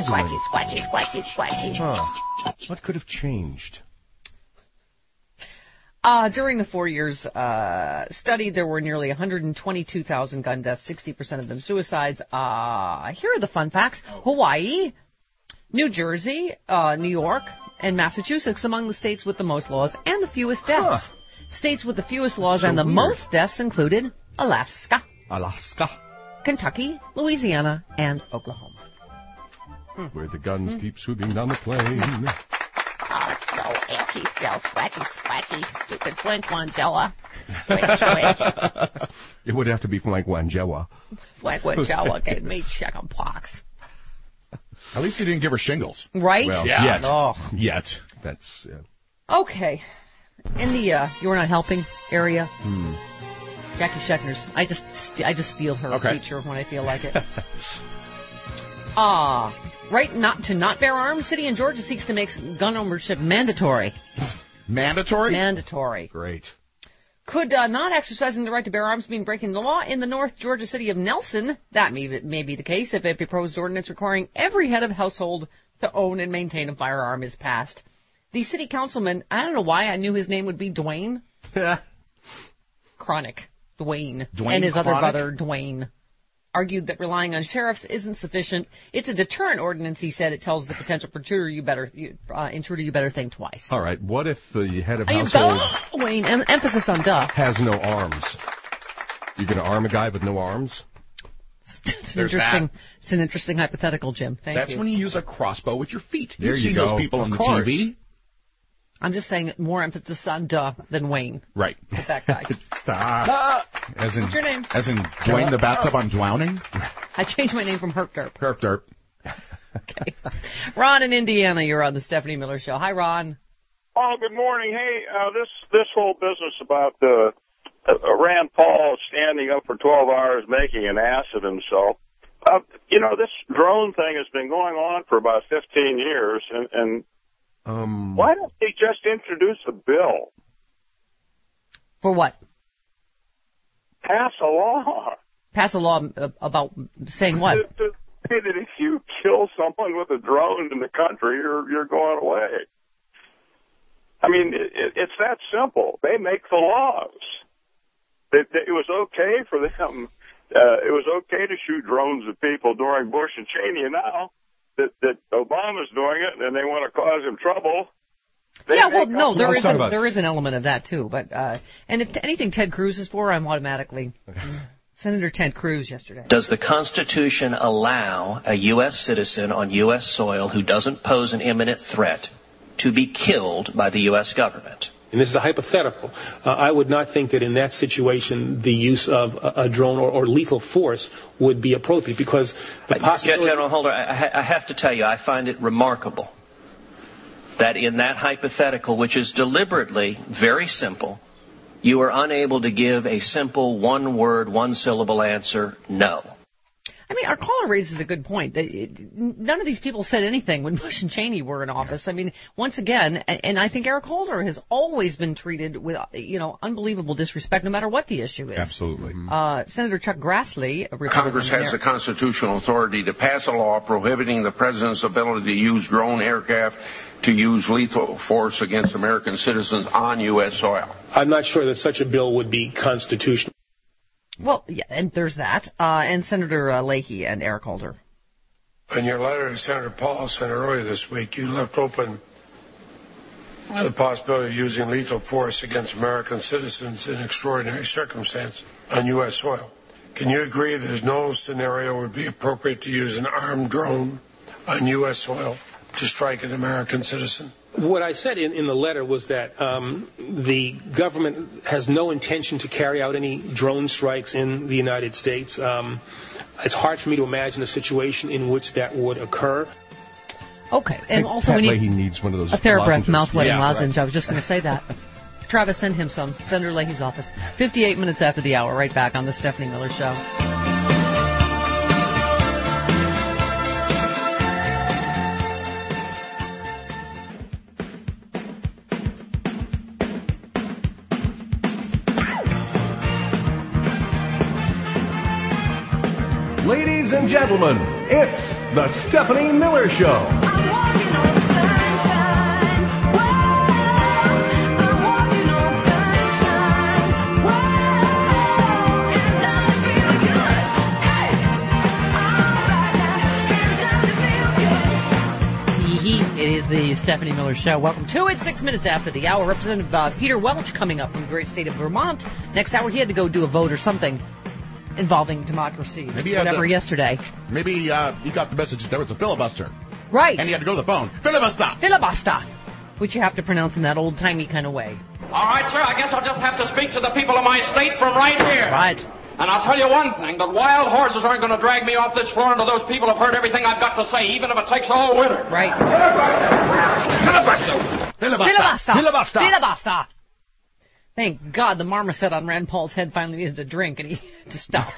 Scratchy. What could have changed? During the 4 years study, there were nearly 122,000 gun deaths, 60% of them suicides. Here are the fun facts. Hawaii, New Jersey, New York, and Massachusetts among the states with the most laws and the fewest deaths. States with the fewest laws and the most deaths included Alaska, Kentucky, Louisiana, and Oklahoma. Where the guns keep swooping down the plain. Oh, so itchy still. Scratchy. Stupid Flink Wanjoa. Squish. It would have to be Flink Wanjoa. Flink Wanjoa gave me chickenpox. At least he didn't give her shingles. Right? Well, Yet. That's... Okay. In the You're Not Helping area, Jackie Schechner's. I just steal her feature when I feel like it. Right not to not bear arms, city in Georgia seeks to make gun ownership mandatory. Mandatory? Mandatory. Great. Could not exercising the right to bear arms mean breaking the law? In the North Georgia city of Nelson, that may be the case if a proposed ordinance requiring every head of household to own and maintain a firearm is passed. The city councilman, I don't know why I knew his name would be Dwayne. Chronic. Dwayne. And his other brother, Dwayne, argued that relying on sheriffs isn't sufficient. It's a deterrent ordinance, he said. It tells the potential intruder you better think twice. All right. What if the head of household... Wayne, emphasis on duh. ...has no arms? You're going to arm a guy with no arms? It's an interesting hypothetical, Jim. Thank you. That's when you use a crossbow with your feet. There you see those people on the TV. I'm just saying more emphasis on duh than Wayne. Right. With that guy. As in, what's your name? As in Dwayne the bathtub on drowning? I changed my name from Herp Derp. Herp Derp. Okay. Ron in Indiana, you're on the Stephanie Miller Show. Hi, Ron. Oh, good morning. Hey, this whole business about Rand Paul standing up for 12 hours making an ass of himself. This drone thing has been going on for about 15 years, and why don't they just introduce a bill? For what? Pass a law. Pass a law about saying what? To say that if you kill someone with a drone in the country, you're going away. I mean, it's that simple. They make the laws. It was okay for them. It was okay to shoot drones at people during Bush and Cheney, and now that Obama's doing it and they want to cause him trouble. There is an element of that too. But and if anything Ted Cruz is for, I'm automatically Senator Ted Cruz yesterday. Does the Constitution allow a U.S. citizen on U.S. soil who doesn't pose an imminent threat to be killed by the U.S. government? And this is a hypothetical. I would not think that in that situation the use of a drone or lethal force would be appropriate because the possibility... General Holder, I have to tell you, I find it remarkable that in that hypothetical, which is deliberately very simple, you are unable to give a simple one-word, one-syllable answer, no. I mean, our caller raises a good point. None of these people said anything when Bush and Cheney were in office. I mean, once again, and I think Eric Holder has always been treated with, unbelievable disrespect, no matter what the issue is. Absolutely. Senator Chuck Grassley, a Republican Congress has the constitutional authority to pass a law prohibiting the president's ability to use drone aircraft to use lethal force against American citizens on U.S. soil. I'm not sure that such a bill would be constitutional. Well, yeah, and there's that. And Senator Leahy and Eric Holder. In your letter to Senator Paul sent earlier this week, you left open the possibility of using lethal force against American citizens in extraordinary circumstances on U.S. soil. Can you agree there's no scenario where it would be appropriate to use an armed drone on U.S. soil to strike an American citizen? What I said in the letter was that the government has no intention to carry out any drone strikes in the United States. It's hard for me to imagine a situation in which that would occur. Okay, and also we need he needs one of those a TheraBreath mouth-wetting yeah, lozenge. right. I was just going to say that. Travis, send him some. Senator Leahy's office. 58 minutes after the hour, right back on the Stephanie Miller Show. Ladies and gentlemen, it's the Stephanie Miller Show. It is the Stephanie Miller Show. Welcome to it. 6 minutes after the hour. Representative Peter Welch coming up from the great state of Vermont. Next hour, he had to go do a vote or something involving democracy. Maybe whatever yesterday. Maybe he got the message that there was a filibuster. Right. And he had to go to the phone. Filibuster. Filibuster. Which you have to pronounce in that old-timey kind of way. All right, sir, I guess I'll just have to speak to the people of my state from right here. Right. And I'll tell you one thing, that wild horses aren't going to drag me off this floor until those people have heard everything I've got to say, even if it takes all winter. Right. Filibuster. Filibuster. Filibuster. Filibuster. Thank God the marmoset on Rand Paul's head finally needed a drink and he had to stop.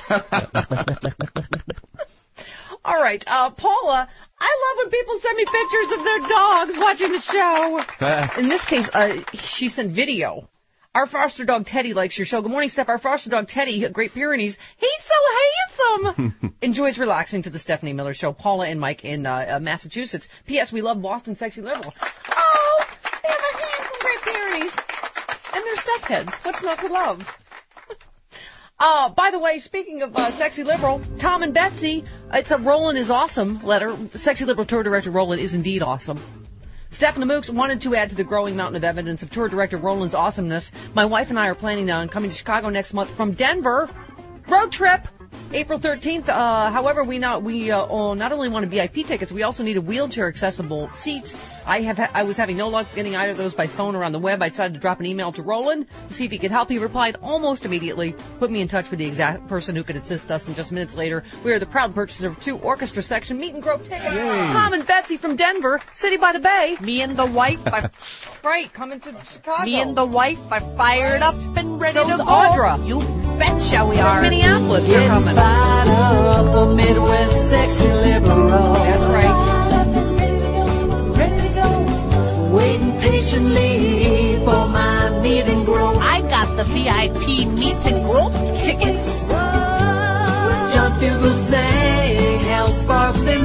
All right, Paula, I love when people send me pictures of their dogs watching the show. In this case, she sent video. Our foster dog Teddy likes your show. Good morning, Steph. Our foster dog Teddy, Great Pyrenees, he's so handsome. Enjoys relaxing to the Stephanie Miller Show. Paula and Mike in Massachusetts. P.S. We love Boston sexy liberals. Oh, they have a handsome Great Pyrenees. And they're step heads. What's not to love? By the way, speaking of sexy liberal, Tom and Betsy, it's a Roland is awesome letter. Sexy liberal tour director Roland is indeed awesome. Stephen Mooks wanted to add to the growing mountain of evidence of tour director Roland's awesomeness. My wife and I are planning on coming to Chicago next month from Denver. Road trip, April 13th. However, we not only want VIP tickets, we also need a wheelchair-accessible seats. I was having no luck getting either of those by phone or on the web. I decided to drop an email to Roland to see if he could help. He replied almost immediately, put me in touch with the exact person who could assist us, and just minutes later, we are the proud purchaser of 2 orchestra section meet and grope tickets. Yay. Tom and Betsy from Denver, City by the Bay. Me and the wife are right, coming to Chicago. Me and the wife are fired up and ready to go. Audra. You betcha we are. From Minneapolis, they're coming. Up a Midwest sexy liberal. That's right. Ready to go. Waiting patiently for my meet and grope. I got the VIP meet and grope tickets. John Fugelsang, Hal Sparks, and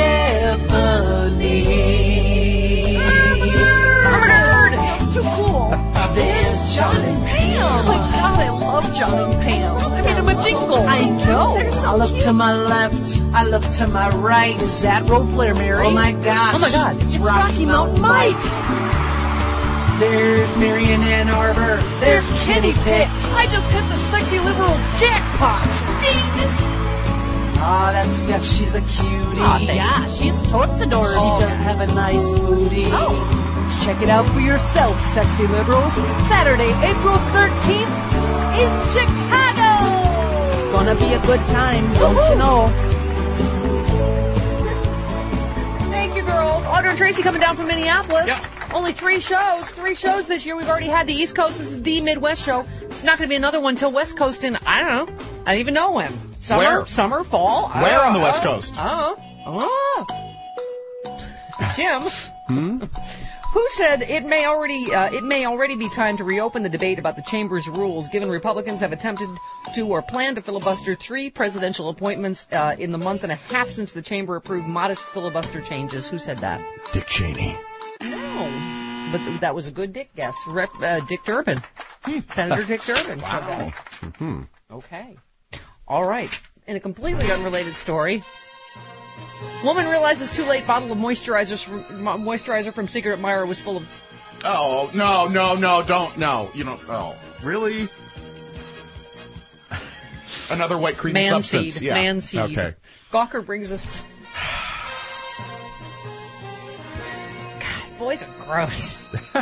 Stephanie. Oh my God, too cool. There's John and Pam. Oh my God, I love John and Pam. I mean, I'm a jingle. I know. I look to my left. I look to my right. Is that Road Flare Mary? Oh my gosh. Oh my God. It's Rocky Mountain Mike. There's Mary in Ann Arbor. There's Kenny Pitt. I just hit the sexy liberal jackpot. Ah, that's Steph. She's a cutie. Oh, yeah, she's totes adorable. She does have a nice booty. Oh. Check it out for yourself, sexy liberals. Saturday, April 13th in Chicago. It's gonna be a good time, don't you know? Thank you, girls. Audra and Tracy coming down from Minneapolis. Yep. Only 3 shows. 3 shows this year. We've already had the East Coast. This is the Midwest show. Not going to be another one till West Coast in, I don't know. I don't even know when. Where? Summer, fall. Where on the West Coast? Jim. Who said it may already be time to reopen the debate about the chamber's rules, given Republicans have attempted to or plan to filibuster 3 presidential appointments in the month and a half since the chamber approved modest filibuster changes. Who said that? Dick Cheney. No, but that was a good Dick guess. Dick Durbin. Senator Dick Durbin. Wow. Okay. All right. In a completely unrelated story, woman realizes too late bottle of moisturizer from Secret Admirer was full of... Oh, no, don't. No. You know, oh, really? Another white creamy substance. Seed. Yeah. Man seed. Okay. Gawker brings us... God, boys are gross.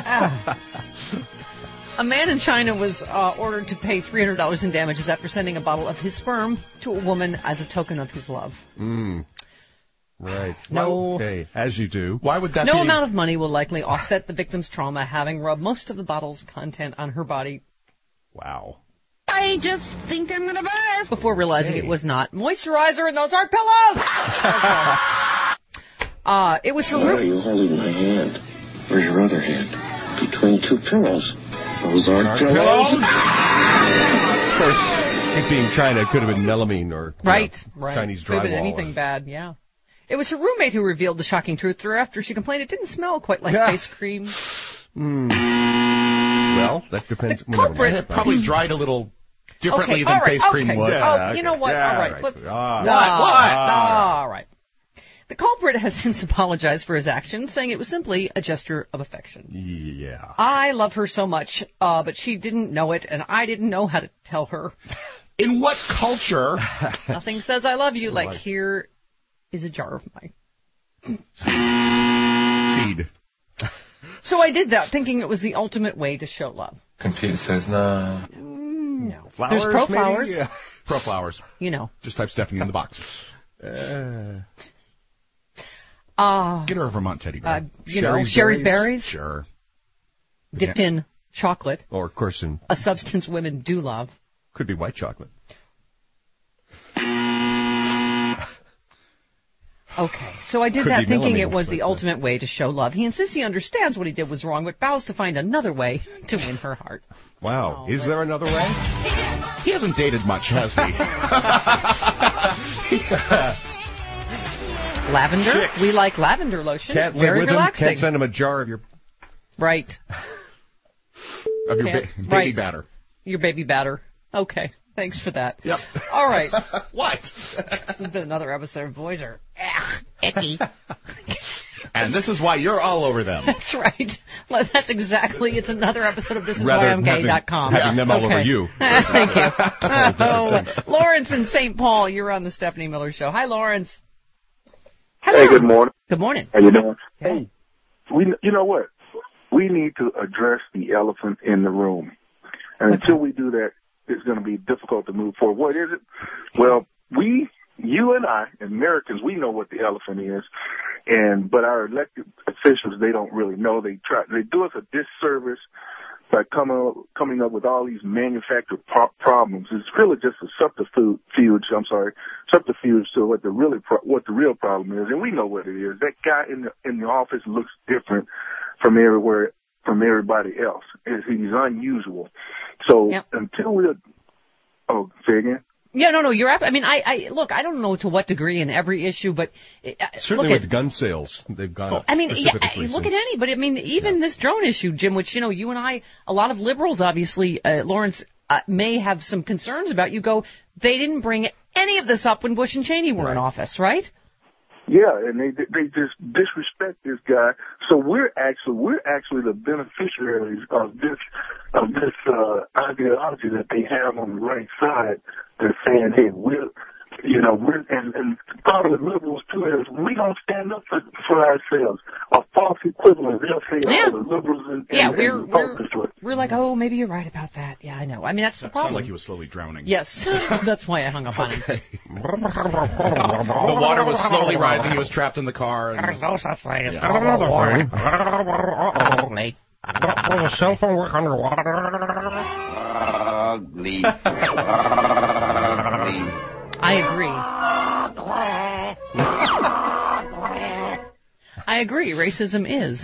A man in China was ordered to pay $300 in damages after sending a bottle of his sperm to a woman as a token of his love. Right. No. Okay, as you do. Why would that No be? amount of money will likely offset the victim's trauma, having rubbed most of the bottle's content on her body. Wow. I just think I'm gonna barf. Before realizing it was not moisturizer and those aren't pillows. It was her Why are you holding my hand? Where's your other hand? Between two pillows. Those aren't pillows. Of course, it being China, it could have been melamine or right. Chinese Could have been drywall. anything bad, yeah. It was her roommate who revealed the shocking truth to her after she complained it didn't smell quite like face cream. Well, that depends. It probably dried a little differently than face cream would. You know what? Yeah, all right. right. All right. The culprit has since apologized for his actions, saying it was simply a gesture of affection. Yeah. I love her so much, but she didn't know it, and I didn't know how to tell her. In what culture? Nothing says I love you like here is a jar of my seed. So I did that, thinking it was the ultimate way to show love. Computer says no. No. Flowers, There's pro-flowers. Yeah. Pro-flowers. You know. Just type Stephanie in the box. Get her a Vermont teddy bear. Sherry's berries. Sure. Dipped in chocolate. Or, of course, a substance women do love. Could be white chocolate. Okay, so I did that thinking it was the ultimate way to show love. He insists he understands what he did was wrong, but vows to find another way to win her heart. Wow. Is there another way? He hasn't dated much, has he? Lavender? Chicks. We like lavender lotion. Can't live Very with relaxing. Him. Can't send him a jar of your... Right. Of your baby batter. Your baby batter. Okay. Thanks for that. Yep. All right. What? This has been another episode of Boys Are Icky. And this is why you're all over them. That's right. That's exactly. It's another episode of ThisIsWhyI'mGay.com. Having them all over you. Thank you. Lawrence in St. Paul, you're on the Stephanie Miller Show. Hi, Lawrence. Hello. Hey, good morning. Good morning. How you doing? Hey. You know what? We need to address the elephant in the room. And until we do that, it's going to be difficult to move forward. What is it? Well, you and I, Americans, we know what the elephant is, but our elected officials, they don't really know. They do us a disservice by coming up with all these manufactured problems. It's really just a subterfuge to what the real problem is, and we know what it is. That guy in the office looks different from everybody else. He's unusual. So until say again. Yeah, no, you're. I mean, look. I don't know to what degree in every issue, but certainly with gun sales, they've gone up. I mean, look at any. But I mean, even this drone issue, Jim, which you and I, a lot of liberals, obviously, Lawrence, may have some concerns about. You go, they didn't bring any of this up when Bush and Cheney were in office, right? Yeah, and they just disrespect this guy. So we're actually the beneficiaries of this ideology that they have on the right side. They're saying, hey, and part of the liberals too is we don't stand up for ourselves. A false equivalent. They'll say all the liberals we're like, oh, maybe you're right about that. Yeah, I know. I mean, that's the problem. Sounded like he was slowly drowning. Yes, that's why I hung up on him. The water was slowly rising. He was trapped in the car. There's no such thing as another thing. Ugly. Will the cell phone work underwater? Ugly. I agree. Racism is.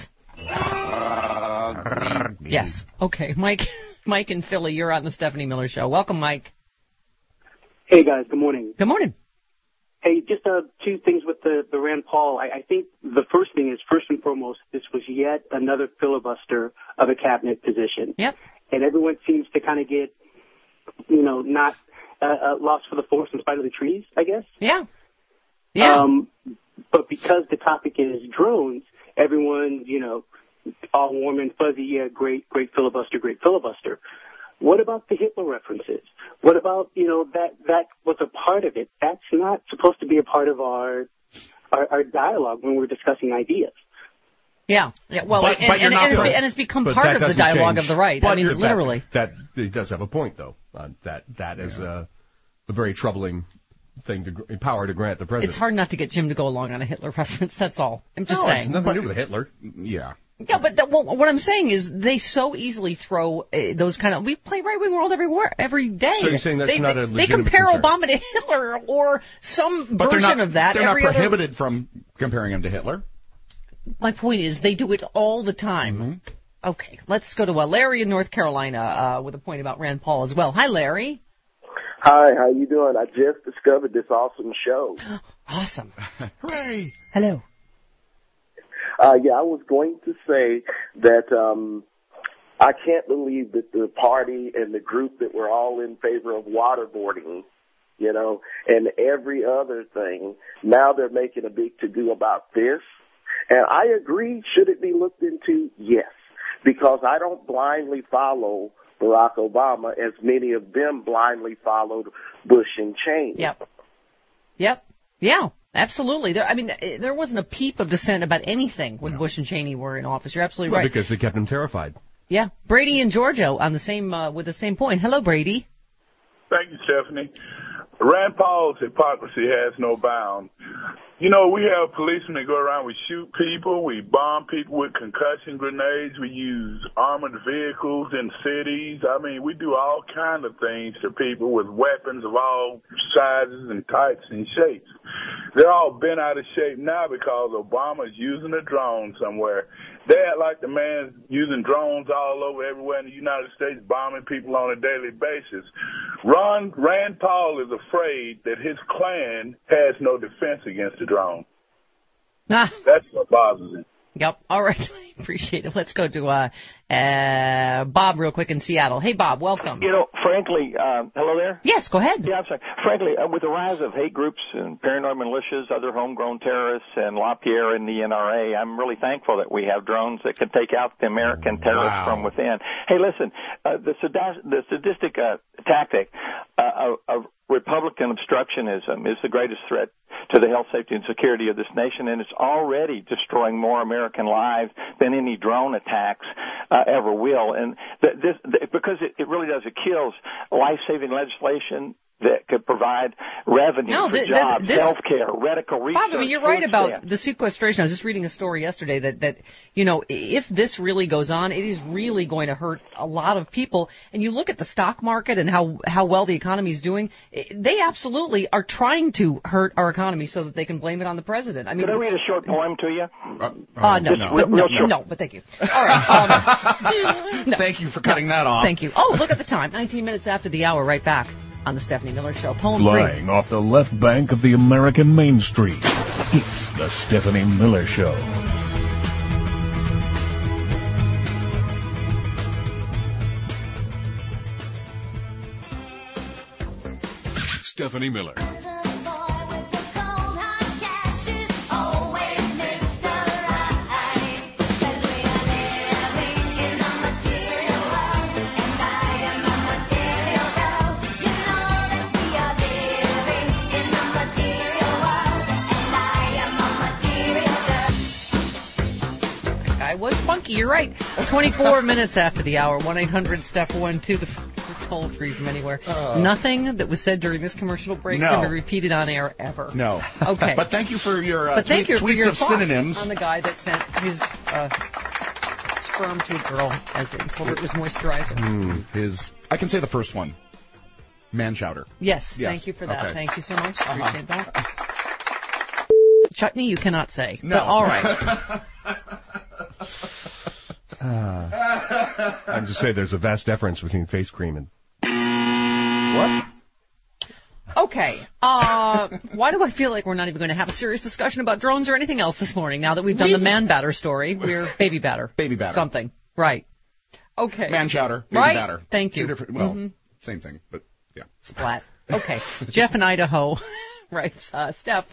Yes. Okay, Mike in Philly, you're on the Stephanie Miller Show. Welcome, Mike. Hey, guys. Good morning. Good morning. Hey, just two things with the Rand Paul. I think the first thing is, first and foremost, this was yet another filibuster of a cabinet position. Yep. And everyone seems to kind of get, not lost for the forest in spite of the trees, I guess. Yeah. Yeah. But because the topic is drones, everyone, all warm and fuzzy, yeah, great filibuster. What about the Hitler references? What about, that was a part of it? That's not supposed to be a part of our dialogue when we're discussing ideas. Yeah. Well, and it's become part of the dialogue of the right. But literally. That he does have a point, though. That is a very troubling power to grant the president. It's hard not to get Jim to go along on a Hitler reference. That's all. I'm just saying. It's nothing to do with Hitler. Yeah. Yeah, but what I'm saying is they so easily throw those kind of... We play right-wing world every day. So you're saying that's not a legitimate They compare concern. Obama to Hitler or some version of that. They're not prohibited from comparing him to Hitler. My point is they do it all the time. Mm-hmm. Okay, let's go to Larry in North Carolina with a point about Rand Paul as well. Hi, Larry. Hi, how you doing? I just discovered this awesome show. Awesome. Hooray. Hello. I was going to say that I can't believe that the party and the group that were all in favor of waterboarding, and every other thing, now they're making a big to-do about this. And I agree, should it be looked into? Yes, because I don't blindly follow Barack Obama as many of them blindly followed Bush and Cheney. Yep. Yeah. Absolutely. There wasn't a peep of dissent about anything when Bush and Cheney were in office. You're absolutely right. Because they kept him terrified. Yeah. Brady in Georgia on the same with the same point. Hello, Brady. Thank you, Stephanie. Rand Paul's hypocrisy has no bound. We have policemen that go around, we shoot people, we bomb people with concussion grenades, we use armored vehicles in cities. We do all kinds of things to people with weapons of all sizes and types and shapes. They're all bent out of shape now because Obama's using a drone somewhere. They act like the man's using drones all over everywhere in the United States, bombing people on a daily basis. Rand Paul is afraid that his clan has no defense against the drone. That's what bothers him. Yep. All right. Appreciate it. Let's go to Bob real quick in Seattle. Hey, Bob. Welcome. Frankly, hello there? Yes, go ahead. Yeah, I'm sorry. Frankly, with the rise of hate groups and paranoid militias, other homegrown terrorists, and LaPierre and the NRA, I'm really thankful that we have drones that can take out the American terrorists from within. Hey, listen, the sadistic tactic of Republican obstructionism is the greatest threat to the health, safety, and security of this nation, and it's already destroying more American lives than any drone attacks ever will. And because it really does, it kills life-saving legislation that could provide revenue for jobs, health care, medical research. Bob, you're right about the sequestration. I was just reading a story yesterday that if this really goes on, it is really going to hurt a lot of people. And you look at the stock market and how well the economy is doing, they absolutely are trying to hurt our economy so that they can blame it on the president. Could I read a short poem to you? No, but thank you. All right. Thank you for cutting that off. Thank you. Oh, look at the time. 19 minutes after the hour, right back on the Stephanie Miller Show. Poem Flying off the left bank of the American Main Street, it's the Stephanie Miller Show. Stephanie Miller. Was funky, you're right. 24 minutes after the hour, 1-800-STEPH-12, the toll free from anywhere. Nothing that was said during this commercial break can be repeated on air ever. No. Okay. But thank you for your tweets of synonyms. On the guy that sent his sperm to a girl as he told her it was moisturizer. I can say the first one. Man-chowder. Yes, thank you for that. Okay. Thank you so much. Appreciate that. Chutney, you cannot say. No. But all right. I have to say there's a vast difference between face cream and... What? Okay. Why do I feel like we're not even going to have a serious discussion about drones or anything else this morning now that we've done the man batter story? We're baby batter. Baby batter. Something. Right. Okay. Man chowder. Baby right? batter. Thank you. Two different, same thing, but yeah. Splat. Okay. Jeff in Idaho writes, Steph,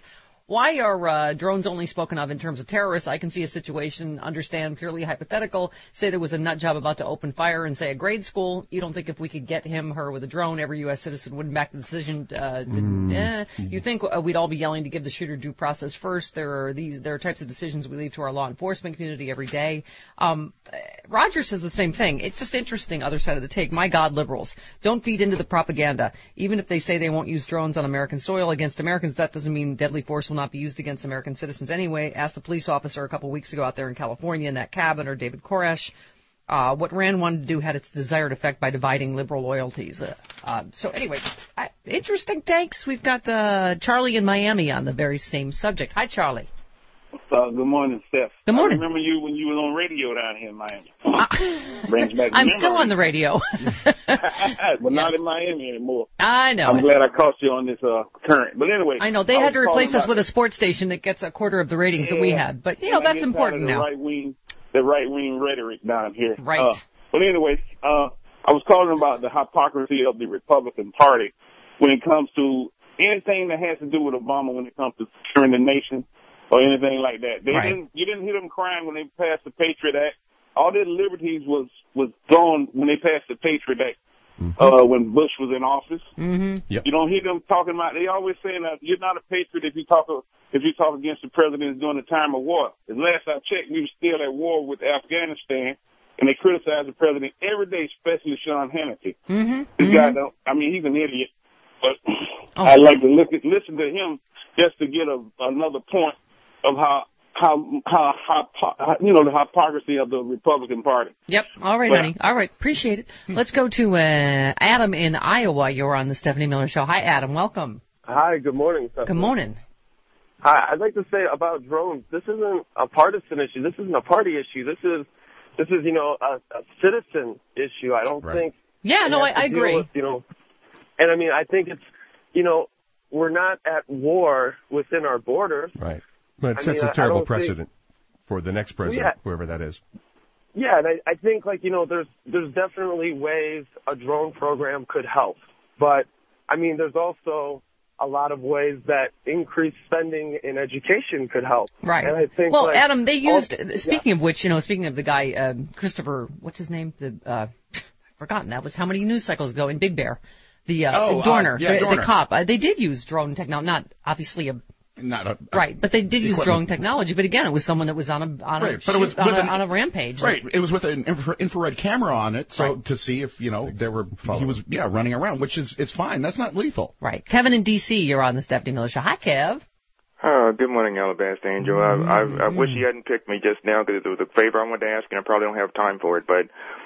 Why are drones only spoken of in terms of terrorists? I can see a situation, understand, purely hypothetical. Say there was a nut job about to open fire in, say, a grade school. You don't think if we could get him, her with a drone, every U.S. citizen wouldn't back the decision? You think we'd all be yelling to give the shooter due process first? There are types of decisions we leave to our law enforcement community every day. Roger says the same thing. It's just interesting, other side of the take. My God, liberals, don't feed into the propaganda. Even if they say they won't use drones on American soil against Americans, that doesn't mean deadly force will not be used against American citizens anyway. Asked the police officer a couple weeks ago out there in California in that cabin, or David Koresh. What Rand wanted to do had its desired effect by dividing liberal loyalties. So anyway, interesting takes. We've got Charlie in Miami on the very same subject. Hi, Charlie. Good morning, Steph. Good morning. I remember you when you were on radio down here in Miami. Brings back I'm memories. still on the radio. But not in Miami anymore. I know. I'm glad I caught you on this current. But anyway. I know. They had to replace us with a sports station that gets a quarter of the ratings that we had. But, that's important now. The right-wing rhetoric down here. Right. But anyway, I was calling about the hypocrisy of the Republican Party when it comes to anything that has to do with Obama when it comes to securing the nation or anything like that. You didn't hear them crying when they passed the Patriot Act. All their liberties was gone when they passed the Patriot Act. When Bush was in office. Yep. You don't hear them talking about, they always saying that you're not a patriot if you talk against the president during the time of war. As last I checked, we were still at war with Afghanistan, and they criticize the president every day, especially Sean Hannity. This guy he's an idiot, but I like to listen to him just to get another point of how the hypocrisy of the Republican Party. Yep. All right, honey. All right. Appreciate it. Let's go to Adam in Iowa. You're on the Stephanie Miller Show. Hi, Adam. Welcome. Hi. Good morning, Stephanie. Good morning. Hi. I'd like to say about drones, this isn't a partisan issue. This isn't a party issue. This is a citizen issue. I don't think. Yeah, no, I agree. With, and I think it's, we're not at war within our borders. Right. But it sets a terrible precedent for the next president, whoever that is. Yeah, and I think, there's definitely ways a drone program could help. But, there's also a lot of ways that increased spending in education could help. Right. And I think, Adam, they used, speaking of which, speaking of the guy, Christopher, what's his name? I've forgotten. That was how many news cycles ago in Big Bear? Dorner, Dorner. The cop. They did use drone technology, not obviously right, but they did use drone technology. But again, it was someone that was on a rampage. Right, it was with an infrared camera on it, to see if he was running around, which it's fine. That's not lethal. Right. Kevin in D.C., you're on the Stephanie Miller Show. Hi, Kev. Good morning, Alabaster Angel. I wish you hadn't picked me just now because it was a favor I wanted to ask, and I probably don't have time for it. But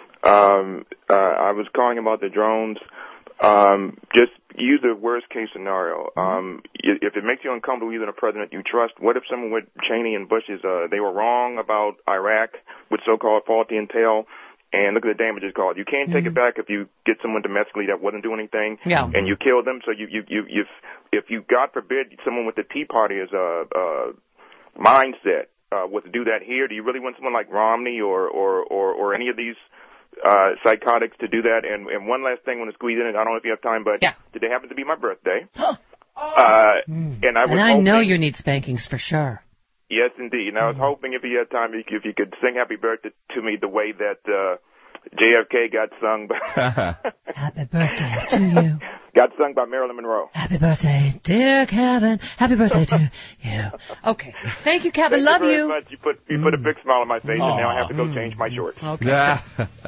I was calling about the drones. Just use the worst case scenario. If it makes you uncomfortable using a president you trust, what if someone with Cheney and Bush's, they were wrong about Iraq with so-called faulty intel, and look at the damages caused. You can't take it back if you get someone domestically that wasn't doing anything, and you kill them. So if you, God forbid, someone with the Tea Party as a mindset was to do that here, do you really want someone like Romney or any of these psychotics to do that? And one last thing, I want to squeeze in, I don't know if you have time, but did it happen to be my birthday? And I know you need spankings for sure. Yes, indeed. And I was hoping if you had time, if you could sing Happy Birthday to me the way that JFK got sung by Happy birthday to you. Got sung by Marilyn Monroe. Happy birthday, dear Kevin. Happy birthday to you. Okay. Thank you, Kevin. Thank Love you. you. Very much. You put a big smile on my face, and now I have to go change my shorts. Okay.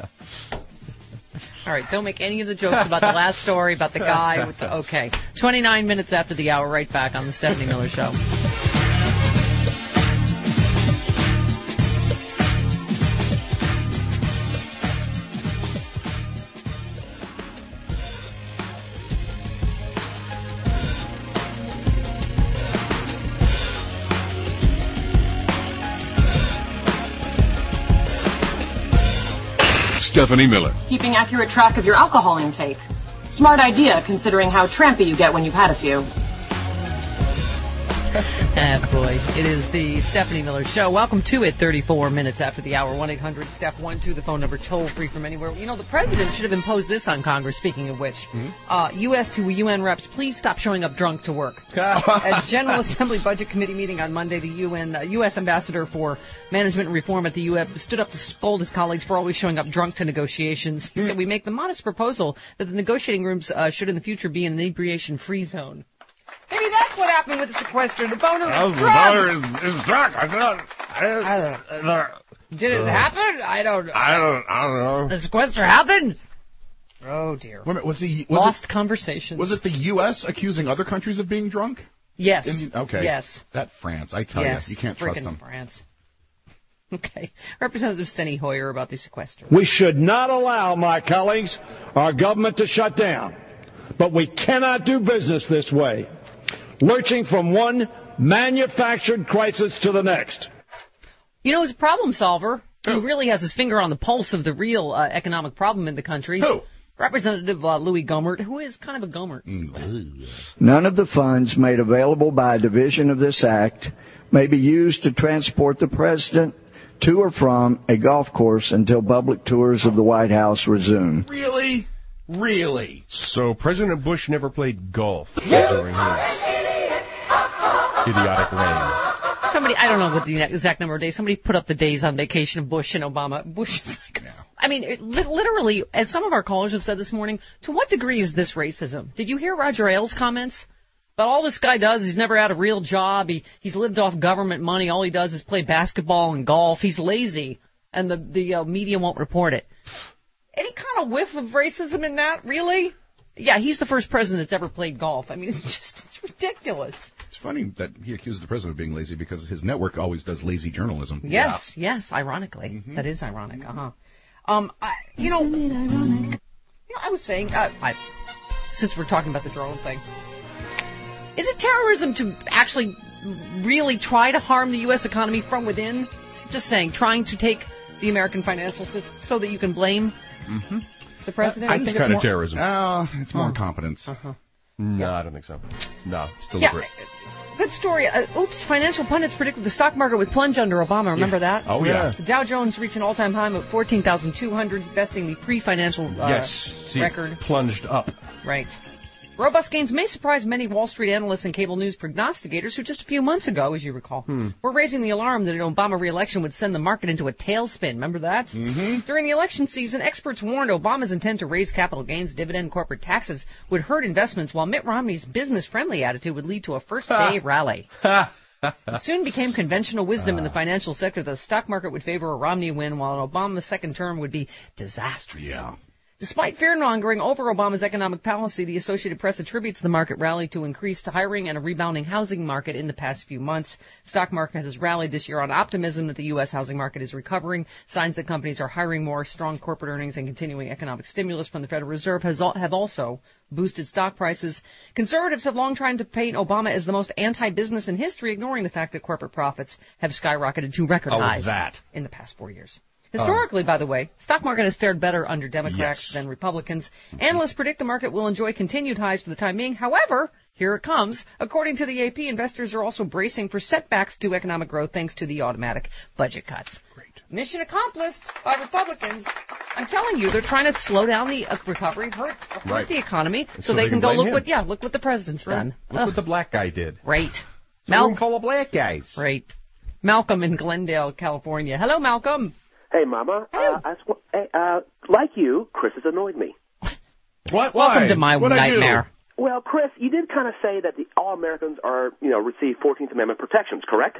All right, don't make any of the jokes about the last story, about the guy with the... Okay. 29 minutes after the hour, right back on the Stephanie Miller Show. Stephanie Miller. Keeping accurate track of your alcohol intake. Smart idea, considering how trampy you get when you've had a few. Boy. It is the Stephanie Miller Show. Welcome to it, 34 minutes after the hour. 1-800-STEP-12, the phone number, toll-free from anywhere. You know, the president should have imposed this on Congress, speaking of which. U.S. to UN reps, please stop showing up drunk to work. At General Assembly Budget Committee meeting on Monday, the U.S. Ambassador for Management and Reform at the UN stood up to scold his colleagues for always showing up drunk to negotiations. He said, we make the modest proposal that the negotiating rooms should in the future be an inebriation-free zone. Maybe that's what happened with the sequester. The boner is drunk. The boner is drunk. Did it happen? I don't know. I don't know. The sequester happened? Oh, dear. Wait a minute, Lost conversations. Was it the U.S. accusing other countries of being drunk? Yes. Okay. Yes. That France, I tell you can't trust them. France. Okay. Representative Steny Hoyer about the sequester. We should not allow, my colleagues, our government to shut down. But we cannot do business this way, lurching from one manufactured crisis to the next. You know, he's a problem solver. He really has his finger on the pulse of the real economic problem in the country. Who? Representative Louis Gohmert, who is kind of a Gohmert. None of the funds made available by a division of this act may be used to transport the president to or from a golf course until public tours of the White House resume. Really? Really? So President Bush never played golf during his idiotic reign. Somebody, I don't know what the exact number of days, somebody put up the days on vacation of Bush and Obama. Bush is like, I mean, literally, as some of our callers have said this morning, to what degree is this racism? Did you hear Roger Ailes' comments? But all this guy does, he's never had a real job. He's lived off government money. All he does is play basketball and golf. He's lazy, and the media won't report it. Any kind of whiff of racism in that, really? Yeah, he's the first president that's ever played golf. I mean, it's ridiculous. It's funny that he accuses the president of being lazy because his network always does lazy journalism. Yes, ironically. That is ironic, I was saying, since we're talking about the drone thing, is it terrorism to actually really try to harm the U.S. economy from within? Just saying, trying to take the American financial system so that you can blame the president? I think it's kind of terrorism. It's more incompetence. No, I don't think so. No, it's deliberate. Good story. Financial pundits predicted the stock market would plunge under Obama. Remember that? Oh, yeah. The Dow Jones reached an all-time high of 14,200, besting the pre-financial record. Plunged up. Right. Robust gains may surprise many Wall Street analysts and cable news prognosticators who just a few months ago, as you recall, were raising the alarm that an Obama re-election would send the market into a tailspin. Remember that? During the election season, experts warned Obama's intent to raise capital gains, dividend, corporate taxes would hurt investments, while Mitt Romney's business-friendly attitude would lead to a first-day rally. It soon became conventional wisdom in the financial sector that the stock market would favor a Romney win, while an Obama second term would be disastrous. Yeah. Despite fear-mongering over Obama's economic policy, the Associated Press attributes the market rally to increased hiring and a rebounding housing market in the past few months. Stock market has rallied this year on optimism that the U.S. housing market is recovering, signs that companies are hiring more, strong corporate earnings, and continuing economic stimulus from the Federal Reserve have also boosted stock prices. Conservatives have long tried to paint Obama as the most anti-business in history, ignoring the fact that corporate profits have skyrocketed to record highs in the past 4 years. Historically, by the way, stock market has fared better under Democrats than Republicans. Analysts predict the market will enjoy continued highs for the time being. However, here it comes. According to the AP, investors are also bracing for setbacks to economic growth thanks to the automatic budget cuts. Great. Mission accomplished by Republicans. I'm telling you, they're trying to slow down the recovery, hurt the economy, so they can go look what the president's done. Look what the black guy did. Right. Room full of black guys. Right. Malcolm in Glendale, California. Hello, Malcolm. Hey, Mama. Like you, Chris has annoyed me. What? Welcome to my nightmare. Well, Chris, you did kind of say that all Americans are, receive 14th Amendment protections, correct?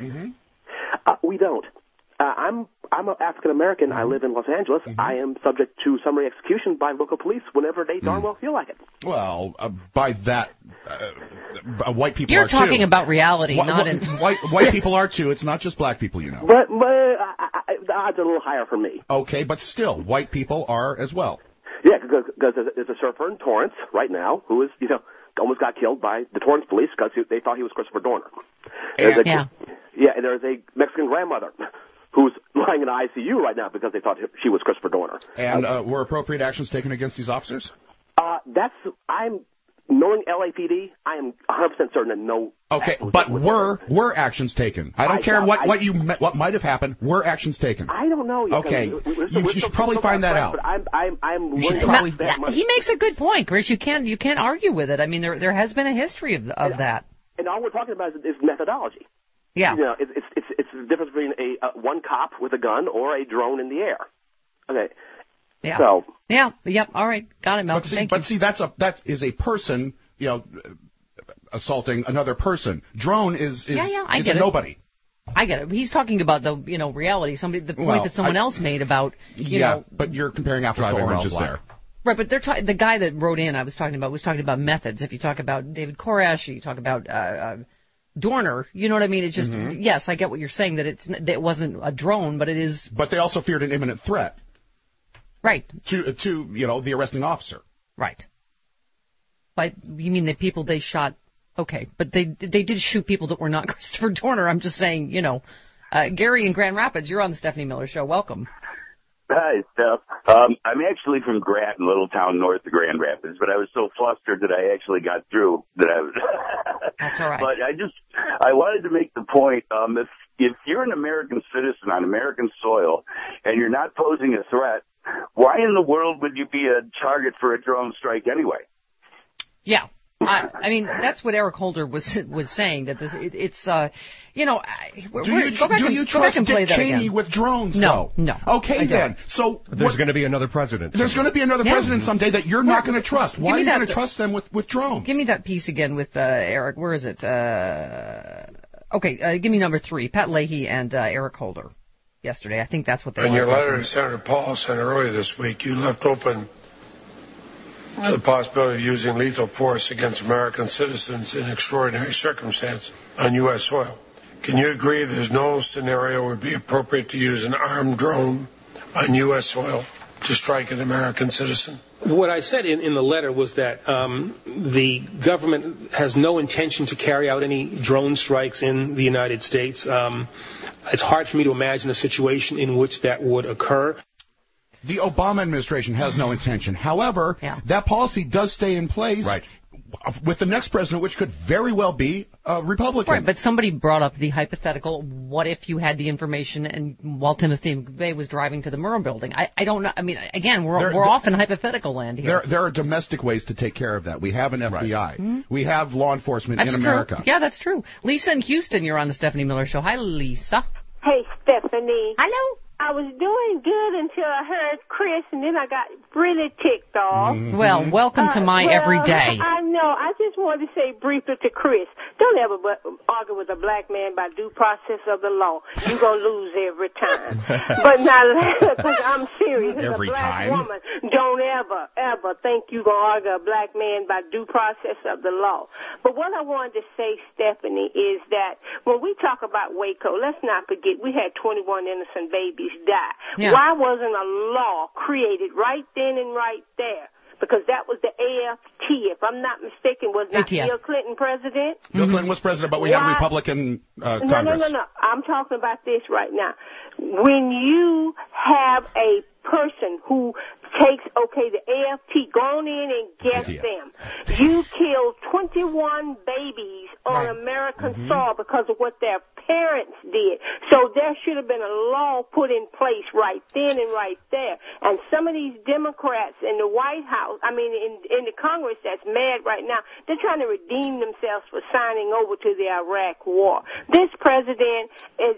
We don't. I'm an African American. I live in Los Angeles. I am subject to summary execution by local police whenever they darn well feel like it. Well, by that, white people You're are too. You're talking about reality, white people are too. It's not just black people, But the odds are a little higher for me. Okay, but still, white people are as well. Yeah, because there's a surfer in Torrance right now who is, almost got killed by the Torrance police because they thought he was Christopher Dorner. And there's a Mexican grandmother who's lying in the ICU right now because they thought she was Christopher Dorner. And were appropriate actions taken against these officers? knowing LAPD, I am 100% certain that no. Okay, but were actions taken? I don't care what might have happened. Were actions taken? I don't know. Okay, you should probably find that out. But I'm willing probably, to bet that money. He makes a good point, Chris. You can't argue with it. I mean, there has been a history of that. And all we're talking about is methodology. Yeah. You know, it's the difference between a one cop with a gun or a drone in the air. Okay. Yeah. So. Yeah. Yep. All right. Got it, Malcolm. Thank you. But see, that is a person, assaulting another person. Drone is I get a it. nobody. I get it. He's talking about the reality. The point that someone else made about you know. But you're comparing apples to oranges there. Right, but the guy that wrote in was talking about methods. If you talk about David Koresh, you talk about Dorner, you know what I mean? It's just yes, I get what you're saying that it wasn't a drone, but it is. But they also feared an imminent threat. Right. To the arresting officer. Right. But you mean the people they shot? Okay, but they did shoot people that were not Christopher Dorner. I'm just saying, Gary in Grand Rapids, you're on the Stephanie Miller Show. Welcome. Hi, Steph. I'm actually from Grattan, little town north of Grand Rapids, but I was so flustered that I actually got through that I was. That's all right. But I wanted to make the point, if you're an American citizen on American soil and you're not posing a threat, why in the world would you be a target for a drone strike anyway? Yeah. I mean, that's what Eric Holder was saying, that it's go back and play Dick Cheney with drones? No. Okay, then. So there's going to be another president. There's going to be another president someday that you're not going to trust. Why are you going to trust them with drones? Give me that piece again with Eric. Where is it? Okay, give me number 3. Pat Leahy and Eric Holder yesterday. I think that's what they In your letter to Senator Paul sent earlier this week, you left open the possibility of using lethal force against American citizens in extraordinary circumstances on U.S. soil. Can you agree there's no scenario where it would be appropriate to use an armed drone on U.S. soil to strike an American citizen? What I said in the letter was that the government has no intention to carry out any drone strikes in the United States. It's hard for me to imagine a situation in which that would occur. The Obama administration has no intention. However, that policy does stay in place with the next president, which could very well be a Republican. Right, but somebody brought up the hypothetical, what if you had the information and while Timothy McVeigh was driving to the Murrah building? I don't know. I mean, again, we're off in hypothetical land here. There are domestic ways to take care of that. We have an FBI. We have law enforcement in America. True. Yeah, that's true. Lisa in Houston, you're on the Stephanie Miller Show. Hi, Lisa. Hey, Stephanie. Hello. I was doing good until I heard Chris, and then I got really ticked off. Well, welcome to my everyday. I know. I just wanted to say briefly to Chris, don't ever argue with a black man by due process of the law. You're going to lose every time. But now, because I'm serious, as a black woman, don't ever think you're going to argue a black man by due process of the law. But what I wanted to say, Stephanie, is that when we talk about Waco, let's not forget we had 21 innocent babies die. Yeah. Why wasn't a law created right then and right there? Because that was the AFT. If I'm not mistaken, was not Bill Clinton president? Bill Clinton was president, but we had a Republican Congress. No. I'm talking about this right now. When you have a person who takes, the AFT, go on in and get them. You killed 21 babies on American soil because of what their parents did. So there should have been a law put in place right then and right there. And some of these Democrats in the White House, in the Congress that's mad right now, they're trying to redeem themselves for signing over to the Iraq war. This president is,